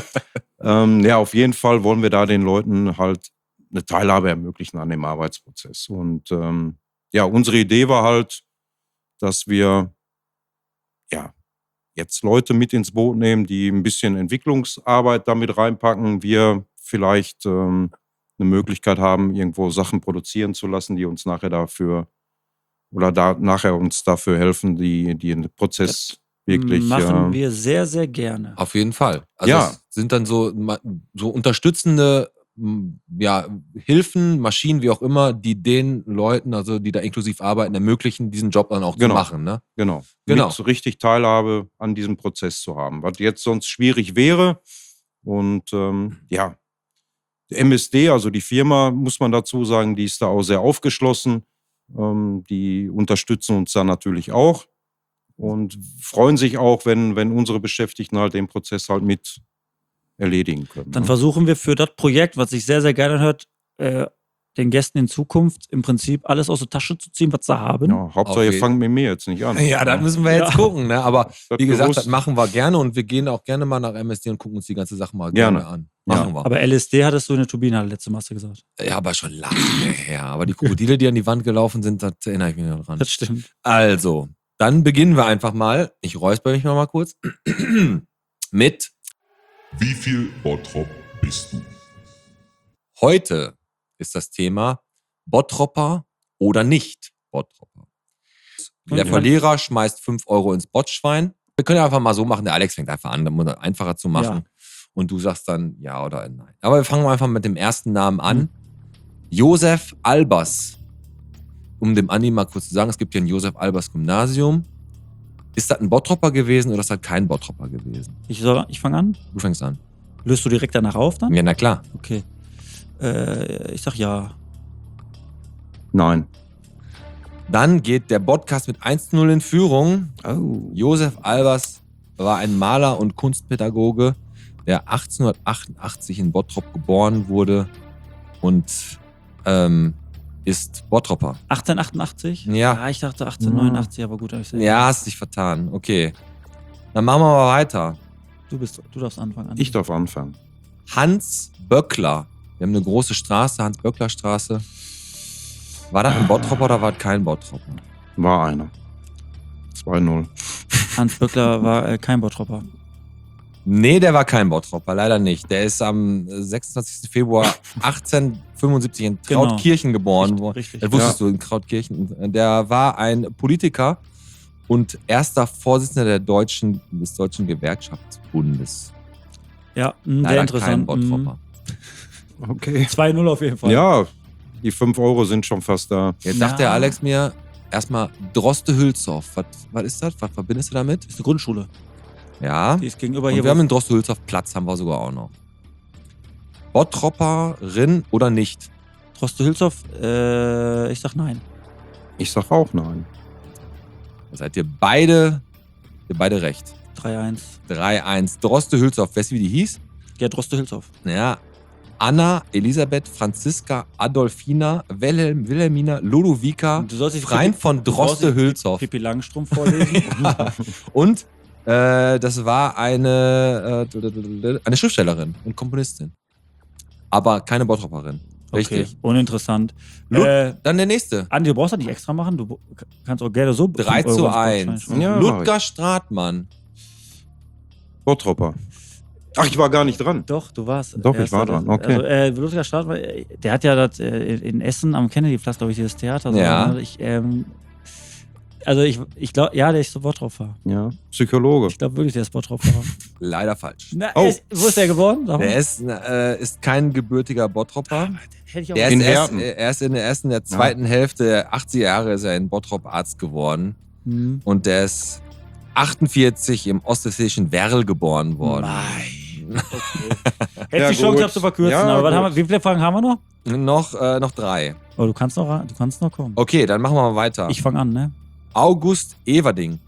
ähm, ja, auf jeden Fall wollen wir da den Leuten halt eine Teilhabe ermöglichen an dem Arbeitsprozess. Und ähm, ja, unsere Idee war halt, dass wir ja jetzt Leute mit ins Boot nehmen, die ein bisschen Entwicklungsarbeit damit reinpacken. Wir vielleicht ähm, eine Möglichkeit haben, irgendwo Sachen produzieren zu lassen, die uns nachher dafür oder da nachher uns dafür helfen, die, die den Prozess wirklich. Machen äh, wir sehr, sehr gerne. Auf jeden Fall. Also Ja. es sind dann so, ma- so unterstützende m, ja, Hilfen, Maschinen, wie auch immer, die den Leuten, also die da inklusiv arbeiten, ermöglichen, diesen Job dann auch Genau. zu machen. Ne? Genau. Genau. Mit so richtig Teilhabe an diesem Prozess zu haben. Was jetzt sonst schwierig wäre. Und ähm, ja, M S D, also die Firma, muss man dazu sagen, die ist da auch sehr aufgeschlossen. Ähm, die unterstützen uns da natürlich auch und freuen sich auch, wenn, wenn unsere Beschäftigten halt den Prozess halt mit erledigen können. Dann ne? versuchen wir für das Projekt, was sich sehr, sehr gerne hört, äh, den Gästen in Zukunft im Prinzip alles aus der Tasche zu ziehen, was sie haben. Ja, Hauptsache, ihr jeden- fangt mit mir jetzt nicht an. Ja, das müssen wir jetzt Ja. gucken. Ne? Aber Das wie gesagt, bewusst. das machen wir gerne und wir gehen auch gerne mal nach M S D und gucken uns die ganze Sache mal Gerne. gerne an. Ja. Machen wir. Aber L S D hattest du in der Turbine letzte Mal hast du gesagt. Ja, aber schon lange her. Aber die Krokodile, die an die Wand gelaufen sind, das erinnere ich mich noch dran. Das stimmt. Also, dann beginnen wir einfach mal. Ich räusper mich mal kurz. Mit Wie viel Bottrop bist du? heute ist das Thema Bottropper oder nicht Bottropper. Der Mhm. Verlierer schmeißt fünf Euro ins Botschwein. Wir können ja einfach mal so machen, der Alex fängt einfach an, um das einfacher zu machen. Ja. Und du sagst dann ja oder nein. Aber wir fangen mal einfach mit dem ersten Namen an. Mhm. Josef Albers. Um dem Andi mal kurz zu sagen, es gibt hier ein Josef Albers Gymnasium. Ist das ein Bottropper gewesen oder ist das kein Bottropper gewesen? Ich, soll- ich fange an. Du fängst an. Löst du direkt danach auf dann? Ja, na klar. Okay. Äh, ich sag ja. Nein. Dann geht der Podcast mit eins zu null in Führung. Oh. Josef Albers war ein Maler und Kunstpädagoge, der achtzehnhundertachtundachtzig in Bottrop geboren wurde und ähm, ist Bottropper. achtzehnhundertachtundachtzig? Ja. Ja, ich dachte achtzehnhundertneunundachtzig, aber gut. hab ich Ja, hast dich vertan. Okay. Dann machen wir mal weiter. Du, bist, du darfst anfangen. Andi. Ich darf anfangen. Hans Böckler. Wir haben eine große Straße, Hans-Böckler-Straße. War das ein Bottropper oder war das kein Bottropper? War einer. zwei null. Hans Böckler war äh, kein Bottropper. Nee, der war kein Bottropper, leider nicht. Der ist am sechsundzwanzigsten Februar achtzehnhundertfünfundsiebzig in Genau. Krautkirchen geboren worden. Richtig. Das wusstest du, in Krautkirchen. Der war ein Politiker und erster Vorsitzender der deutschen, des Deutschen Gewerkschaftsbundes. Ja, mh, Leider sehr interessant. kein Bottropper. Okay. Mhm. zwei null auf jeden Fall. Ja, die fünf Euro sind schon fast da. Jetzt Ja. sagt der Alex mir erstmal Droste-Hülshoff. Was, was ist das? Was verbindest du damit? Das ist eine Grundschule. Ja. Die ist gegenüber Und hier. wir haben wo- in Droste-Hülshoff Platz, haben wir sogar auch noch. Bottropperin oder nicht? Droste-Hülshoff, äh, ich sag nein. Ich sag auch nein. Da seid ihr beide, ihr beide recht. drei eins. drei eins. Droste-Hülshoff. Weißt du, wie die hieß? Ja, Droste-Hülshoff. Ja. Anna, Elisabeth, Franziska, Adolfina, Wilhelm, Wilhelmina, Ludovica, Du sollst dich Freien Pippi- von du sollst dich Droste-Hülshoff. Pippi Langstrumpf vorlesen. Und äh, das war eine, äh, eine Schriftstellerin und Komponistin. Aber keine Bottropperin. Richtig. Okay, uninteressant. Lud- Äh, Dann der nächste. Andi, du brauchst das nicht extra machen. Du kannst auch gerne so. drei fünf Euro zu ins Botschwein eins. schmeißen. Ja, Ludger Stratmann. Bottropper. Ach, ich war gar nicht dran. Doch, du warst. Doch, ich erster. war dran, okay. Also, äh, Ludwiger Staat, der hat ja das äh, in Essen am Kennedy-Platz, glaube ich, dieses Theater. So, Ja. ne? Ich, ähm, also ich, ich glaube, ja, der ist so Bottropper. Ja, Psychologe. Ich glaube wirklich, der ist Bottropper. Leider falsch. Na, Oh. er ist, wo ist der geboren? Sag mal. Der ist, äh, ist kein gebürtiger Bottropper. Hätte ich auch Der In ist erst, Herten. äh, erst in der ersten, der zweiten Hälfte der achtziger Jahre ist er in Bottrop Arzt geworden. Hm. Und der ist achtundvierzig im ostwestfälischen Werl geboren worden. Nein. Hätte Ja, die Chance gut. gehabt zu verkürzen, Ja, aber was gut. haben wir, wie viele Fragen haben wir noch? Noch, äh, noch drei. Oh, du kannst noch, du kannst noch kommen. Okay, dann machen wir mal weiter. Ich fange an, ne? August Everding.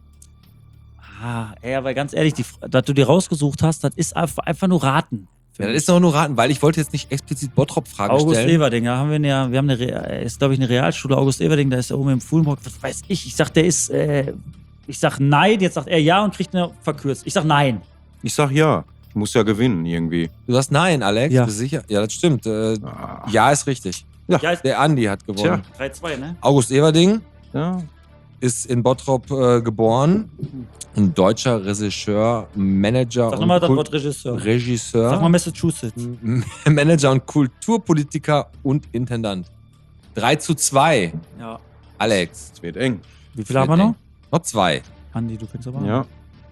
Ah, ey, weil ganz ehrlich, die, dass du die rausgesucht hast, das ist einfach, einfach nur raten. Ja, das ist doch nur raten, weil ich wollte jetzt nicht explizit Bottrop-Fragen August stellen. Everding, da haben wir ja, wir haben eine, Re- ist glaube ich eine Realschule, August Everding, da ist er oben im Fuhlenburg, was weiß ich, ich sag, der ist, äh, ich sag nein, jetzt sagt er ja und kriegt eine verkürzt. Ich sag nein. Ich sag ja. Ich muss ja gewinnen irgendwie. Du sagst nein, Alex? Ja. Bist du sicher? Ja, das stimmt. Äh, Ah. ja, ist richtig. Ja, ist Der Andi hat gewonnen. Tja. drei zwei, ne? August Everding Ja. ist in Bottrop äh, geboren. Ein deutscher Regisseur, Manager Sag nochmal und das Kul- Wort Regisseur. Regisseur, Sag mal Massachusetts. M- Manager und Kulturpolitiker und Intendant. drei zu zwei, Ja. Alex. Es wird eng. Wie viele haben wir noch? Noch zwei. Andi, du kennst aber. Ja.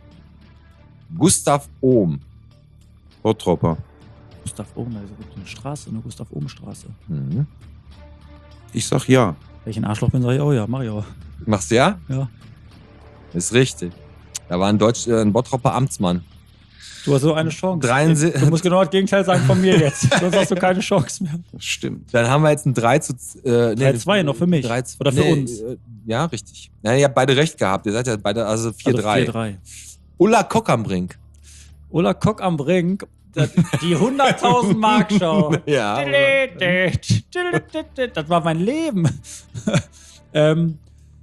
Gustav Ohm. Bottropper. Gustav Ohm, da ist eine Straße, eine Gustav Ohm Straße. Mhm. Ich sag ja. Wenn ich ein Arschloch bin, sag ich, oh ja, mach ich auch. Machst du ja? Ja. Ist richtig. Da war ein, Deutsch, äh, ein Bottropper Amtsmann. Du hast so eine Chance. dreiundsiebzig Du musst genau das Gegenteil sagen von mir jetzt. Sonst hast du keine Chance mehr. Das stimmt. Dann haben wir jetzt ein drei zu äh, drei zwei noch für mich. drei, Oder für uns. Äh, ja, richtig. Nein, ihr habt beide recht gehabt. Ihr seid ja beide, also vier drei. vier drei. Ulla Kock am Brink. Ulla Kock am Brink, das, die hunderttausend Mark Show. Ja. Das war mein Leben. ähm,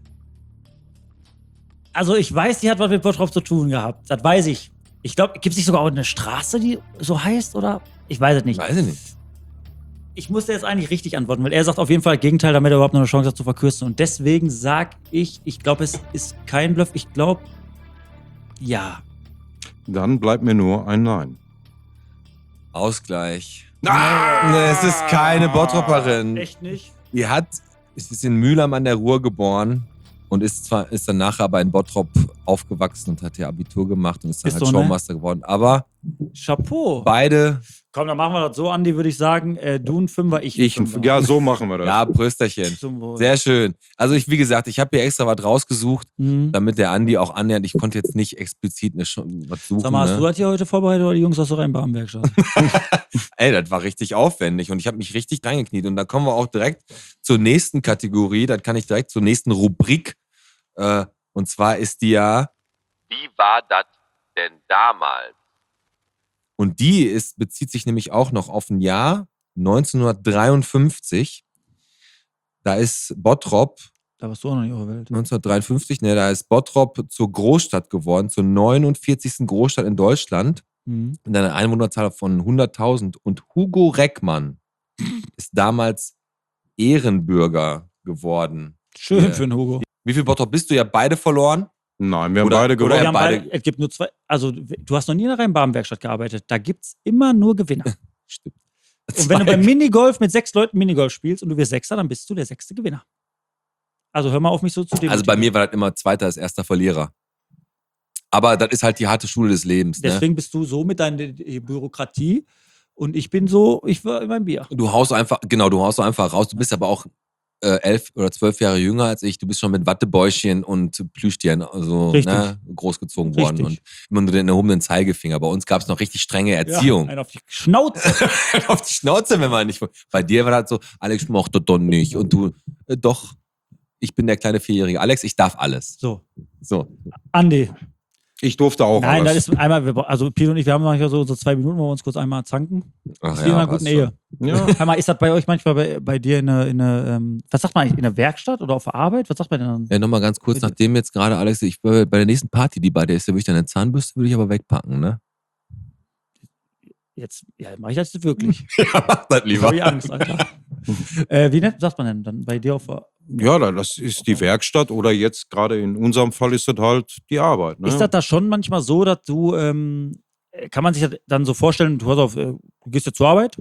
also ich weiß, die hat was mit Bottrop zu tun gehabt. Das weiß ich. Ich glaube, gibt es nicht sogar auch eine Straße, die so heißt, oder? Ich weiß es nicht. Weiß ich nicht. Ich musste jetzt eigentlich richtig antworten, weil er sagt auf jeden Fall das Gegenteil, damit er überhaupt noch eine Chance hat zu verkürzen. Und deswegen sag ich, ich glaube, es ist kein Bluff. Ich glaube, ja. Dann bleibt mir nur ein Nein. Ausgleich. Nee, es ist keine Bottropperin. Echt nicht? Die hat, es ist in Mühlheim an der Ruhr geboren und ist zwar ist dann nachher aber in Bottrop aufgewachsen und hat ihr Abitur gemacht und ist dann Ist halt so, ne? Showmaster geworden. Aber Chapeau. beide, Komm, dann machen wir das so, Andi, würde ich sagen. Äh, du ein Fünfer, ich ein Ich, Fünfer. ja, so machen wir das. ja, Prösterchen. Zum Wohl. Sehr schön. Also ich, wie gesagt, ich habe hier extra was rausgesucht, Mhm. damit der Andi auch annähernd, ich konnte jetzt nicht explizit eine, Sch- was suchen. Sag mal, hast ne? du das hier heute vorbereitet oder die Jungs aus der Rheinbahnwerkstatt? Ey, das war richtig aufwendig und ich habe mich richtig reingekniet. Und da kommen wir auch direkt zur nächsten Kategorie, dann kann ich direkt zur nächsten Rubrik. Äh, und zwar ist die ja, wie war das denn damals? Und die ist, bezieht sich nämlich auch noch auf ein Jahr neunzehnhundertdreiundfünfzig. Da ist Bottrop, Da warst du auch noch nicht auf der Welt. neunzehnhundertdreiundfünfzig, ne, da ist Bottrop zur Großstadt geworden, zur neunundvierzigsten Großstadt in Deutschland. Mhm. Mit einer Einwohnerzahl von hunderttausend. Und Hugo Reckmann ist damals Ehrenbürger geworden. Schön Ja. für den Hugo. Wie viel Bottrop bist du? Ihr habt beide verloren? Nein, wir haben Oder- beide oder gewonnen. Wir haben beide- beide, es gibt nur zwei, also du hast noch nie in der Rheinbahnwerkstatt gearbeitet. Da gibt es immer nur Gewinner. Stimmt. Und wenn du beim Minigolf mit sechs Leuten Minigolf spielst und du wirst Sechster, dann bist du der sechste Gewinner. Also hör mal auf mich so zu Also bei mir war das immer Zweiter als erster Verlierer. Aber das ist halt die harte Schule des Lebens. Ne? Deswegen bist du so mit deiner äh, Bürokratie und ich bin so, ich war in meinem Bier. Du haust einfach, genau, du haust einfach raus. Du bist aber auch äh, elf oder zwölf Jahre jünger als ich. Du bist schon mit Wattebäuschen und Plüschtieren also, Richtig. ne, großgezogen worden. Richtig. Und immer nur den erhobenen Zeigefinger. Bei uns gab es noch richtig strenge Erziehung. Ja, einen auf die Schnauze. Auf die Schnauze, wenn man nicht. Bei dir war das so, Alex mochte doch nicht. Und du, äh, doch, ich bin der kleine Vierjährige. Alex, ich darf alles. So, So. Andi. Ich durfte auch Nein, alles. das ist einmal, wir- also Pete und ich, wir haben manchmal so unsere zwei Minuten, wo wir uns kurz einmal zanken. Ach Das ist wie in einer passt guten Ehe. Ja. Hör mal, ist das bei euch manchmal bei, bei dir in der, in der ähm, was sagt man eigentlich, in der Werkstatt oder auf der Arbeit? Was sagt man denn dann? Ja, nochmal ganz kurz, Bitte. nachdem jetzt gerade Alex, ich bei der nächsten Party, die bei dir ist, da würde ich deine Zahnbürste würde ich aber wegpacken, ne? Jetzt, ja, mach ich das jetzt wirklich. Ja, mach das Ich habe Angst, Alter. äh, wie nennt, sagt man denn dann bei dir auf der, Ja, da- das ist die Werkstatt oder jetzt gerade in unserem Fall ist das halt die Arbeit. Ne? Ist das da schon manchmal so, dass du, ähm, kann man sich das dann so vorstellen, du, pass auf, äh, du gehst jetzt zur Arbeit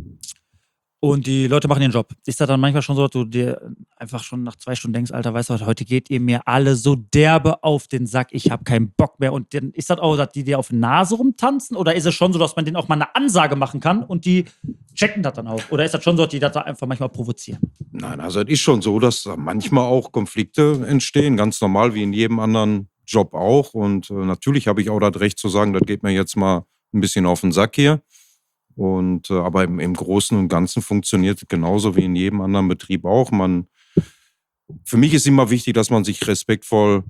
und die Leute machen ihren Job. Ist das dann manchmal schon so, dass du dir einfach schon nach zwei Stunden denkst, Alter, weißt du was, heute geht ihr mir alle so derbe auf den Sack, ich habe keinen Bock mehr. Und dann ist das auch, dass die dir auf die Nase rumtanzen? Oder ist es schon so, dass man denen auch mal eine Ansage machen kann und die checken das dann auch? Oder ist das schon so, dass die das da einfach manchmal provozieren? Nein, also es ist schon so, dass da manchmal auch Konflikte entstehen, ganz normal wie in jedem anderen Job auch. Und äh, natürlich habe ich auch das Recht zu sagen, das geht mir jetzt mal ein bisschen auf den Sack hier. Und äh, aber im, im Großen und Ganzen funktioniert es genauso wie in jedem anderen Betrieb auch. Man, für mich ist immer wichtig, dass man sich respektvoll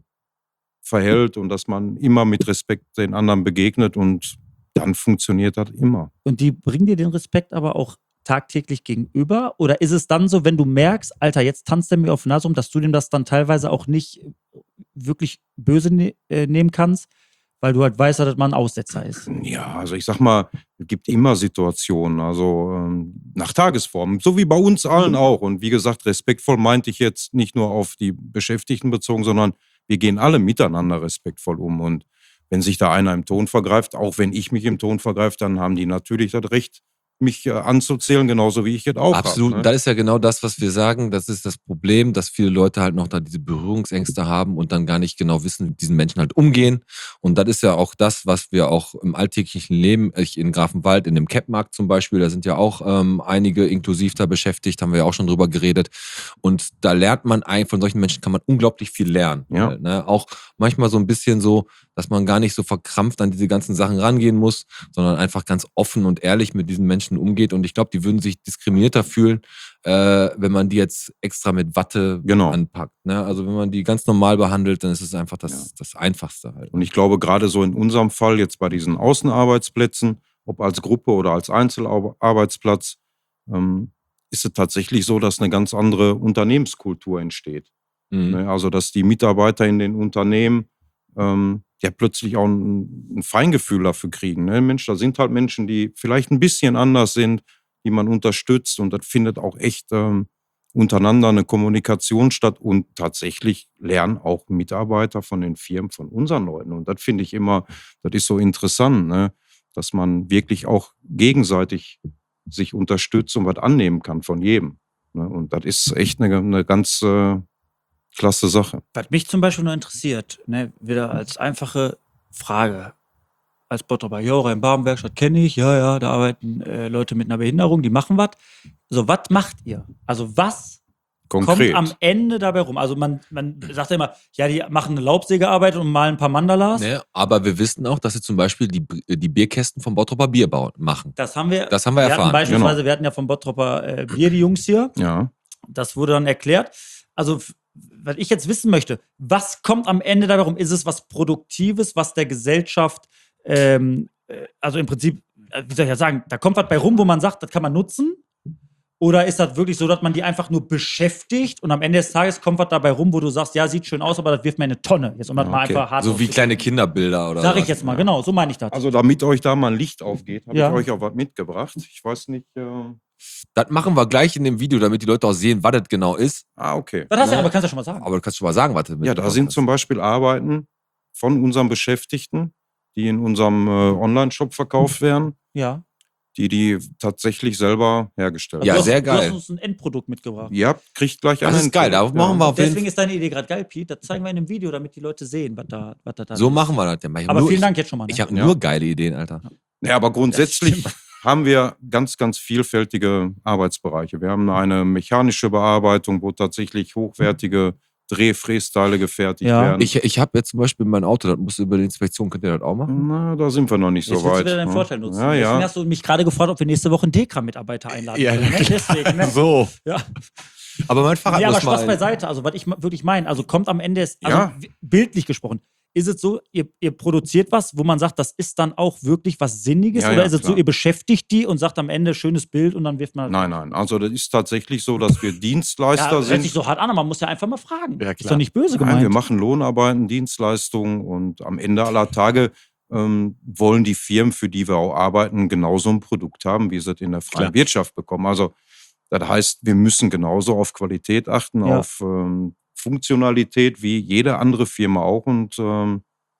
verhält und dass man immer mit Respekt den anderen begegnet und dann funktioniert das immer. Und die bringen dir den Respekt aber auch tagtäglich gegenüber? Oder ist es dann so, wenn du merkst, Alter, jetzt tanzt er mir auf die Nase rum, dass du dem das dann teilweise auch nicht wirklich böse ne äh, nehmen kannst, weil du halt weißt, dass das mal ein Aussetzer ist? Ja, also ich sag mal, es gibt immer Situationen, also ähm, nach Tagesform, so wie bei uns allen auch. Und wie gesagt, respektvoll meinte ich jetzt nicht nur auf die Beschäftigten bezogen, sondern wir gehen alle miteinander respektvoll um. Und wenn sich da einer im Ton vergreift, auch wenn ich mich im Ton vergreife, dann haben die natürlich das Recht, mich äh, anzuzählen, genauso wie ich jetzt auch Absolut. habe. Und das ist ja genau das, was wir sagen. Das ist das Problem, dass viele Leute halt noch da diese Berührungsängste haben und dann gar nicht genau wissen, wie mit diesen Menschen halt umgehen. Und das ist ja auch das, was wir auch im alltäglichen Leben, ich in Grafenwald, in dem Cap-Markt zum Beispiel, da sind ja auch ähm, einige inklusiv da beschäftigt, haben wir ja auch schon drüber geredet. Und da lernt man eigentlich, von solchen Menschen kann man unglaublich viel lernen. Ja. Weil, ne, auch manchmal so ein bisschen so, dass man gar nicht so verkrampft an diese ganzen Sachen rangehen muss, sondern einfach ganz offen und ehrlich mit diesen Menschen umgeht. Und ich glaube, die würden sich diskriminierter fühlen, äh, wenn man die jetzt extra mit Watte Genau. anpackt. Ne? Also wenn man die ganz normal behandelt, dann ist es einfach das, Ja. das Einfachste halt. Und ich glaube, gerade so in unserem Fall, jetzt bei diesen Außenarbeitsplätzen, ob als Gruppe oder als Einzelarbeitsplatz, ähm, ist es tatsächlich so, dass eine ganz andere Unternehmenskultur entsteht. Mhm. Ne? Also, dass die Mitarbeiter in den Unternehmen ähm, ja plötzlich auch ein, ein Feingefühl dafür kriegen. Ne? Mensch, da sind halt Menschen, die vielleicht ein bisschen anders sind, die man unterstützt. Und das findet auch echt ähm, untereinander eine Kommunikation statt. Und tatsächlich lernen auch Mitarbeiter von den Firmen, von unseren Leuten. Und das finde ich immer, das ist so interessant, ne? Dass man wirklich auch gegenseitig sich unterstützt und was annehmen kann von jedem. Ne? Und das ist echt eine, eine ganz äh, klasse Sache. Was mich zum Beispiel nur interessiert, ne, wieder als einfache Frage. Als Bottroper, ja, Rhein-Baden-Werkstatt kenne ich, ja, ja, da arbeiten äh, Leute mit einer Behinderung, die machen was. So, was macht ihr? Also, was Konkret. kommt am Ende dabei rum? Also, man, man sagt ja immer, ja, die machen eine Laubsägearbeit und malen ein paar Mandalas. Ne? Aber wir wissen auch, dass sie zum Beispiel die, die Bierkästen vom Bottroper Bier bauen, machen. Das haben wir, Das haben wir wir erfahren. Hatten beispielsweise, Genau. wir hatten ja vom Bottroper äh, Bier die Jungs hier. Ja. Das wurde dann erklärt. Also, f- was ich jetzt wissen möchte, was kommt am Ende dabei rum? Ist es was Produktives, was der Gesellschaft, ähm, äh, also im Prinzip, äh, wie soll ich das sagen, da kommt was bei rum, wo man sagt, das kann man nutzen? Oder ist das wirklich so, dass man die einfach nur beschäftigt und am Ende des Tages kommt was dabei rum, wo du sagst, ja, sieht schön aus, aber das wirft mir eine Tonne. Jetzt um das mal Okay. einfach hart So wie auszudrücken. kleine Kinderbilder oder Sag ich was. jetzt mal, genau, so meine ich das. Also, damit euch da mal ein Licht aufgeht, habe Ja. ich euch auch was mitgebracht. Ich weiß nicht. Äh... Das machen wir gleich in dem Video, damit die Leute auch sehen, was das genau ist. Ah, okay. das hast du ne? aber kannst du schon mal sagen. Aber du kannst schon mal sagen, was du Ja, da sind zum Beispiel Arbeiten von unseren Beschäftigten, die in unserem äh, Online-Shop verkauft werden, Ja. die die tatsächlich selber hergestellt Ja, du haben. hast, sehr Du geil. hast uns ein Endprodukt mitgebracht. Ihr kriegt gleich Das einen ist geil, da Endprodukt, machen wir auf jeden Deswegen ist deine Idee gerade geil, Pete. Das zeigen wir in einem Video, damit die Leute sehen, was da, was da, da So ist. machen wir das. Ja, ich hab Aber nur, vielen ich, Dank jetzt schon mal. Ne? Ich habe Ja. nur geile Ideen, Alter. Ja, aber grundsätzlich Das haben wir ganz, ganz vielfältige Arbeitsbereiche. Wir haben eine mechanische Bearbeitung, wo tatsächlich hochwertige Drehfrästeile gefertigt Ja. werden. Ich, ich habe jetzt zum Beispiel mein Auto, das muss über die Inspektion, könnt ihr das auch machen? Na, da sind wir noch nicht Jetzt so willst du weit. wieder deinen ne? Vorteil nutzen. Ja, Deswegen ja. hast du mich gerade gefragt, ob wir nächste Woche einen Dekra-Mitarbeiter einladen Ja, können. Ne? klar. Deswegen, ne? So. Ja. Aber mein Fahrrad Ja, aber muss Spaß mal... beiseite. Also, was ich ma- wirklich meine, also kommt am Ende, ist, also Ja. w- bildlich gesprochen, ist es so, ihr, ihr produziert was, wo man sagt, das ist dann auch wirklich was Sinniges? Ja, oder ja, ist es so, klar. ihr beschäftigt die und sagt am Ende, schönes Bild und dann wirft man. Nein, nein. Also das ist tatsächlich so, dass wir Ja, Dienstleister das hört sind. sich so hart an, aber man muss ja einfach mal fragen. Ja, Ist klar. doch nicht böse Nein, gemeint. wir machen Lohnarbeiten, Dienstleistungen und am Ende aller Tage ähm, wollen die Firmen, für die wir auch arbeiten, genauso ein Produkt haben, wie sie es in der freien Klar. Wirtschaft bekommen. Also das heißt, wir müssen genauso auf Qualität achten, Ja. auf ähm, Funktionalität wie jede andere Firma auch und ähm,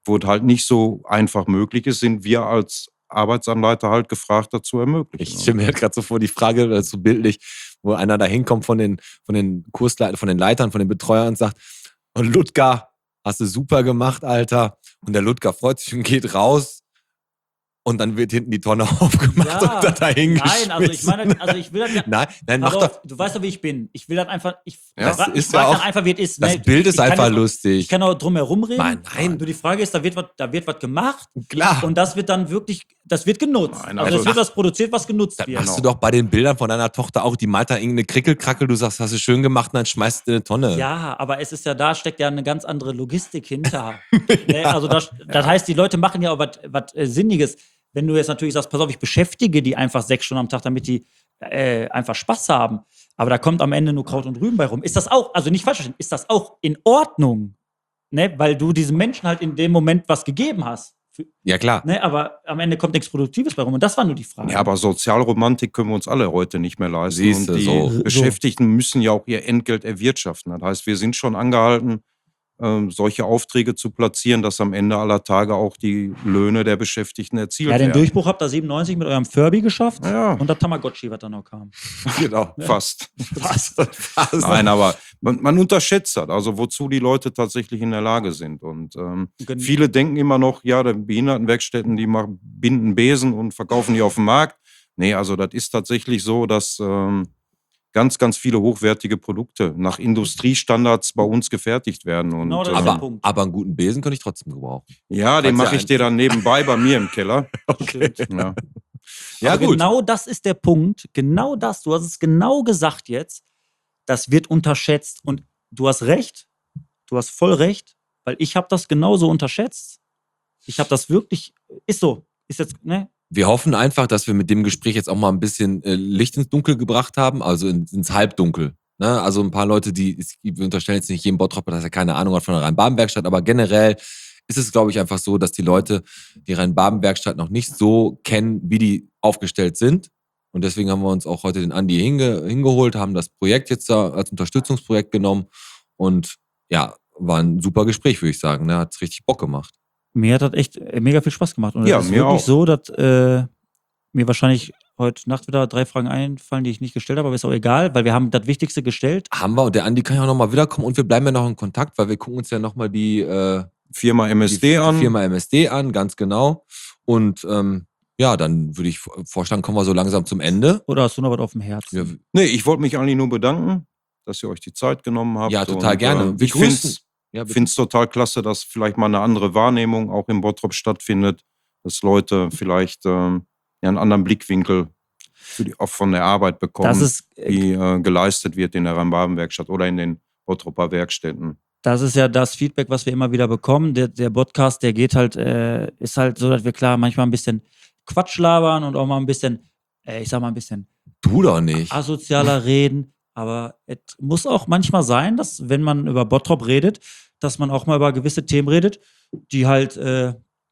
wo es halt nicht so einfach möglich ist, sind wir als Arbeitsanleiter halt gefragt, dazu ermöglichen. Ich stelle mir halt gerade so vor, die Frage, das ist so bildlich, wo einer da hinkommt von den, von den Kursleitern, von den Leitern, von den Betreuern und sagt, und Ludger, hast du super gemacht, Alter. Und der Ludger freut sich und geht raus. Und dann wird hinten die Tonne aufgemacht Ja, und da dahin nein, also ich meine, geschmissen. also ich will das ja, Nein, nein, mach pass doch. auf, du weißt doch, wie ich bin. Ich will das einfach, ich, Ja, ich, das ich ist mag ja dann auch- einfach, wie es ist. Das ne? Bild ist Ich kann einfach jetzt- lustig. Ich kann auch drum herum reden. Nein, nein. Nur die Frage ist, da wird was, da wird was gemacht Klar. und das wird dann wirklich, das wird genutzt. Nein, also also es wird was produziert, was genutzt Das wird. machst du doch bei den Bildern von deiner Tochter auch. Die malt da irgendeine Krickelkrackel, du sagst, hast du schön gemacht und dann schmeißt du in eine Tonne. Ja, aber es ist ja, da steckt ja eine ganz andere Logistik hinter. Ne? Also das, das heißt, die Leute machen ja auch was, was äh, Sinniges. Wenn du jetzt natürlich sagst, pass auf, ich beschäftige die einfach sechs Stunden am Tag, damit die äh, einfach Spaß haben. Aber da kommt am Ende nur Kraut und Rüben bei rum. Ist das auch, also nicht falsch verstehen, ist das auch in Ordnung? Ne? Weil du diesem Menschen halt in dem Moment was gegeben hast. Für, Ja, klar. ne? Aber am Ende kommt nichts Produktives bei rum. Und das war nur die Frage. Ja, aber Sozialromantik können wir uns alle heute nicht mehr leisten. Siehste, und die so. Beschäftigten müssen ja auch ihr Entgelt erwirtschaften. Das heißt, wir sind schon angehalten, ähm, solche Aufträge zu platzieren, dass am Ende aller Tage auch die Löhne der Beschäftigten erzielt ja, den werden. Durchbruch habt ihr siebenundneunzig mit eurem Furby geschafft Ja. und der Tamagotchi, was dann noch kam. Genau, fast. Was? Was? Nein, aber man, man unterschätzt das, also wozu die Leute tatsächlich in der Lage sind. Und ähm, Gen- viele denken immer noch, ja, die Behindertenwerkstätten, die machen, binden Besen und verkaufen die auf dem Markt. Nee, also das ist tatsächlich so, dass ähm, ganz, ganz viele hochwertige Produkte nach Industriestandards bei uns gefertigt werden. Und, Genau, das ist ähm, der Aber, Punkt. aber einen guten Besen könnte ich trotzdem gebrauchen. ja, den Falls mache ihr ich dir dann nebenbei bei mir im Keller. Okay. Ja. Ja, Aber gut. genau das ist der Punkt. Genau das. Du hast es genau gesagt jetzt. Das wird unterschätzt. Und du hast recht. Du hast voll recht. Weil ich habe das genauso unterschätzt. Ich habe das wirklich. Ist so. Ist jetzt, ne? Wir hoffen einfach, dass wir mit dem Gespräch jetzt auch mal ein bisschen äh, Licht ins Dunkel gebracht haben, also in, ins Halbdunkel. Ne? Also ein paar Leute, die, wir unterstellen jetzt nicht jedem Bottropper, dass er keine Ahnung hat von der Rhein-Baden-Werkstatt, aber generell ist es, glaube ich, einfach so, dass die Leute die Rhein-Baden-Werkstatt noch nicht so kennen, wie die aufgestellt sind. Und deswegen haben wir uns auch heute den Andi hinge, hingeholt, haben das Projekt jetzt da als Unterstützungsprojekt genommen und ja, war ein super Gespräch, würde ich sagen. Ne? Hat richtig Bock gemacht. Mir hat das echt äh, mega viel Spaß gemacht. Und Ja, es ist mir wirklich auch. so, dass äh, mir wahrscheinlich heute Nacht wieder drei Fragen einfallen, die ich nicht gestellt habe, aber ist auch egal, weil wir haben das Wichtigste gestellt. Haben wir und der Andi kann ja auch nochmal wiederkommen und wir bleiben ja noch in Kontakt, weil wir gucken uns ja nochmal die, äh, Firma M S D die, an. die Firma M S D an, ganz genau. Und ähm, ja, dann würde ich vorschlagen, kommen wir so langsam zum Ende. Oder hast du noch was auf dem Herzen? Ja, Nee, ich wollte mich eigentlich nur bedanken, dass ihr euch die Zeit genommen habt. Ja, total Und, gerne. Äh, Wir ich finde grüßen- es ja, bitte. finde es total klasse, dass vielleicht mal eine andere Wahrnehmung auch im Bottrop stattfindet, dass Leute vielleicht ähm, ja, einen anderen Blickwinkel für die, auch von der Arbeit bekommen, Das ist, äh, die äh, geleistet wird in der Rhein-Baden-Werkstatt oder in den Bottropper Werkstätten. Das ist ja das Feedback, was wir immer wieder bekommen. Der, der Podcast, der geht halt, äh, ist halt so, dass wir klar manchmal ein bisschen Quatsch labern und auch mal ein bisschen, äh, ich sag mal ein bisschen Du doch nicht. asozialer reden. Aber es muss auch manchmal sein, dass, wenn man über Bottrop redet, dass man auch mal über gewisse Themen redet, die halt äh,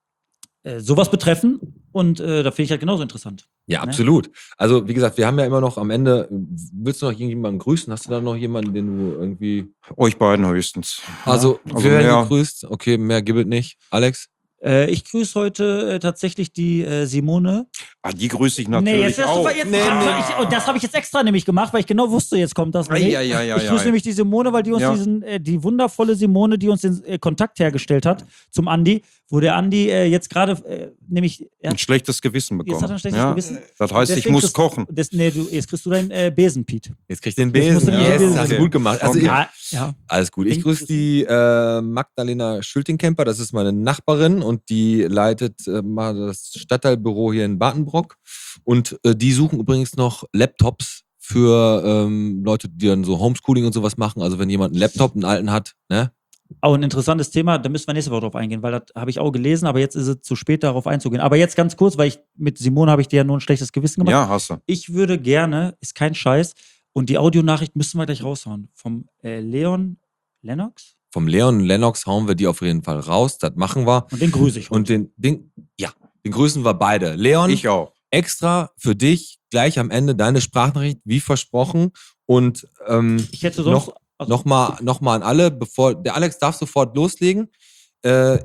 äh, sowas betreffen. Und äh, da finde ich halt genauso interessant. Ja, Ne? absolut. Also, wie gesagt, wir haben ja immer noch am Ende, willst du noch irgendjemanden grüßen? Hast du da noch jemanden, den du irgendwie. Euch beiden höchstens. Also, also wir werden mehr- gegrüßt. Okay, mehr gibt es nicht. Alex? Äh, ich grüße heute äh, tatsächlich die äh, Simone. Ah, die grüße ich Nee, natürlich jetzt wärst du auch. ver- jetzt, Nee, ah, nee. Ich, und das habe ich jetzt extra nämlich gemacht, weil ich genau wusste, jetzt kommt das. Ei, nicht. ei, ei, ei, ich grüße ei. nämlich die Simone, weil die uns Ja. diesen, äh, die wundervolle Simone, die uns den äh, Kontakt hergestellt hat zum Andi, wo der Andi äh, jetzt gerade äh, nämlich er Ein hat, schlechtes Gewissen bekommen. jetzt hat er ein schlechtes ja? Gewissen. Das heißt, ich Deswegen muss kriegst- kochen. Das, nee, du, jetzt kriegst du deinen äh, Besen, Piet. Jetzt kriegst du den Jetzt musst Besen. du den Yes, Besen hast du sehen. gut gemacht. Also, Okay. ich, Ja, ja. alles gut. Ich Pink grüße ist- die äh, Magdalena Schültingkemper. Das ist meine Nachbarin und die leitet äh, mal das Stadtteilbüro hier in Badenbrock. Und äh, die suchen übrigens noch Laptops für ähm, Leute, die dann so Homeschooling und sowas machen. Also, wenn jemand einen Laptop, einen alten hat, ne? Auch ein interessantes Thema, da müssen wir nächste Woche drauf eingehen, weil das habe ich auch gelesen, aber jetzt ist es zu spät, darauf einzugehen. Aber jetzt ganz kurz, weil ich mit Simone habe ich dir ja nur ein schlechtes Gewissen gemacht. Ja, hast du. Ich würde gerne, ist kein Scheiß, und die Audionachricht müssen wir gleich raushauen, vom äh, Leon Lennox. Vom Leon Lennox hauen wir die auf jeden Fall raus. Das machen wir. Und den grüße ich. Und den, den, ja, den grüßen wir beide. Leon, Ich auch. extra für dich gleich am Ende deine Sprachnachricht, wie versprochen. Und ähm, Ich hätte sonst. noch, also, Nochmal noch mal an alle, bevor der Alex darf sofort loslegen. Äh,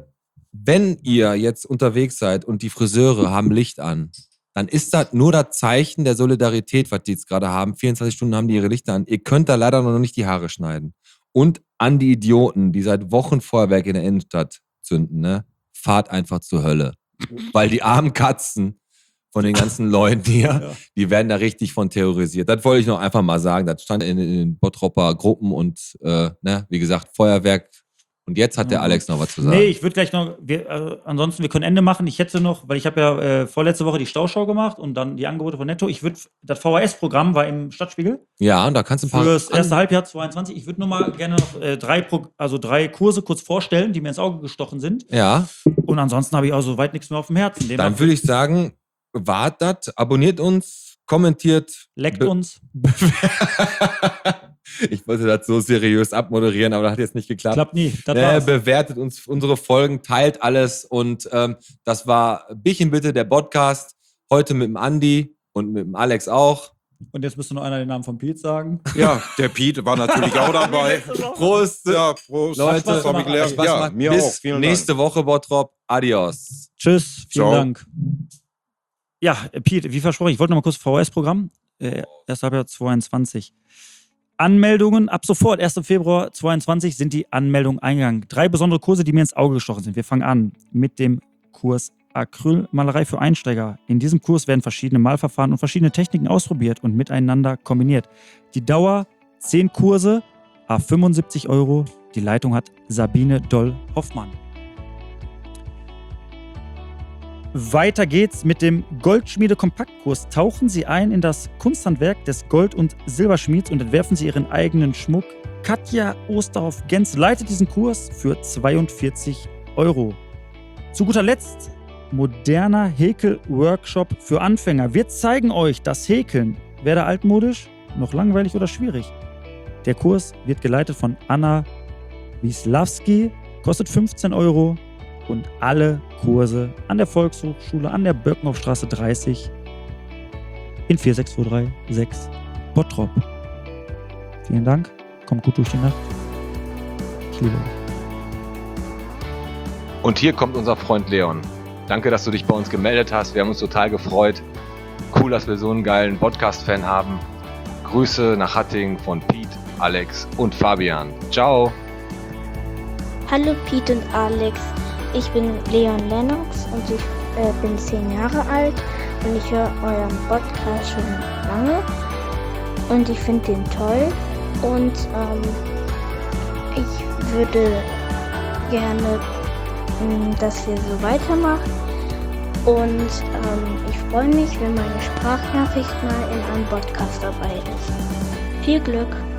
wenn ihr jetzt unterwegs seid und die Friseure haben Licht an, dann ist das nur das Zeichen der Solidarität, was die jetzt gerade haben. vierundzwanzig Stunden haben die ihre Lichter an. Ihr könnt da leider noch nicht die Haare schneiden. Und an die Idioten, die seit Wochen Feuerwerk in der Innenstadt zünden, ne? Fahrt einfach zur Hölle. Weil die armen Katzen von den ganzen Leuten hier, ja. die werden da richtig von terrorisiert. Das wollte ich noch einfach mal sagen. Das stand in, in den Bottropper Gruppen und, äh, ne, wie gesagt, Feuerwerk. Und jetzt hat der Alex noch was zu sagen. Nee, ich würde gleich noch, wir, äh, ansonsten, wir können Ende machen. Ich hätte noch, weil ich habe ja äh, vorletzte Woche die Stauschau gemacht und dann die Angebote von Netto. Ich würde, das V H S-Programm war im Stadtspiegel. Ja, und da kannst du ein paar... Für das erste Halbjahr zweiundzwanzig. Ich würde nur mal gerne noch äh, drei, Pro, also drei Kurse kurz vorstellen, die mir ins Auge gestochen sind. Ja. Und ansonsten habe ich auch soweit nichts mehr auf dem Herzen. Demnach Dann würde ich sagen, wartet, abonniert uns, kommentiert. leckt be- uns. Ich wollte das so seriös abmoderieren, aber das hat jetzt nicht geklappt. Klappt nie. Das Äh, war's. bewertet uns unsere Folgen, teilt alles. Und ähm, das war Bierchen bitte, der Podcast. Heute mit dem Andi und mit dem Alex auch. Und jetzt müsste noch einer den Namen von Pete sagen. Ja, der Pete war natürlich auch dabei. Prost. Ja, Prost. Leute, das hab ich gelernt. Spaß Ja, gemacht. mir Bis auch. Vielen nächste Woche, Bottrop. Adios. Tschüss. Vielen Ciao. Dank. Ja, äh, Pete, wie versprochen, ich wollte noch mal kurz V H S-Programm. Äh, erst Halbjahr zweiundzwanzig. Anmeldungen ab sofort, ersten Februar zweiundzwanzig, sind die Anmeldungen eingegangen. Drei besondere Kurse, die mir ins Auge gestochen sind. Wir fangen an mit dem Kurs Acrylmalerei für Einsteiger. In diesem Kurs werden verschiedene Malverfahren und verschiedene Techniken ausprobiert und miteinander kombiniert. Die Dauer zehn Kurse, à fünfundsiebzig Euro. Die Leitung hat Sabine Doll-Hoffmann. Weiter geht's mit dem Goldschmiede-Kompaktkurs. Tauchen Sie ein in das Kunsthandwerk des Gold- und Silberschmieds und entwerfen Sie Ihren eigenen Schmuck. Katja Osterhoff-Gens leitet diesen Kurs für zweiundvierzig Euro. Zu guter Letzt moderner Häkel-Workshop für Anfänger. Wir zeigen euch das Häkeln. Weder altmodisch, noch langweilig oder schwierig. Der Kurs wird geleitet von Anna Wisławski, kostet fünfzehn Euro. Und alle Kurse an der Volkshochschule an der Birkenhofstraße dreißig in vier sechs zwei drei sechs Bottrop. Vielen Dank. Kommt gut durch die Nacht. Ich liebe euch. Und hier kommt unser Freund Leon. Danke, dass du dich bei uns gemeldet hast. Wir haben uns total gefreut. Cool, dass wir so einen geilen Podcast-Fan haben. Grüße nach Hattingen von Pete, Alex und Fabian. Ciao. Hallo Pete und Alex. Ich bin Leon Lennox und ich äh, bin zehn Jahre alt und ich höre euren Podcast schon lange und ich finde den toll und ähm, ich würde gerne, mh, dass ihr so weitermacht und ähm, ich freue mich, wenn meine Sprachnachricht mal in einem Podcast dabei ist. Viel Glück!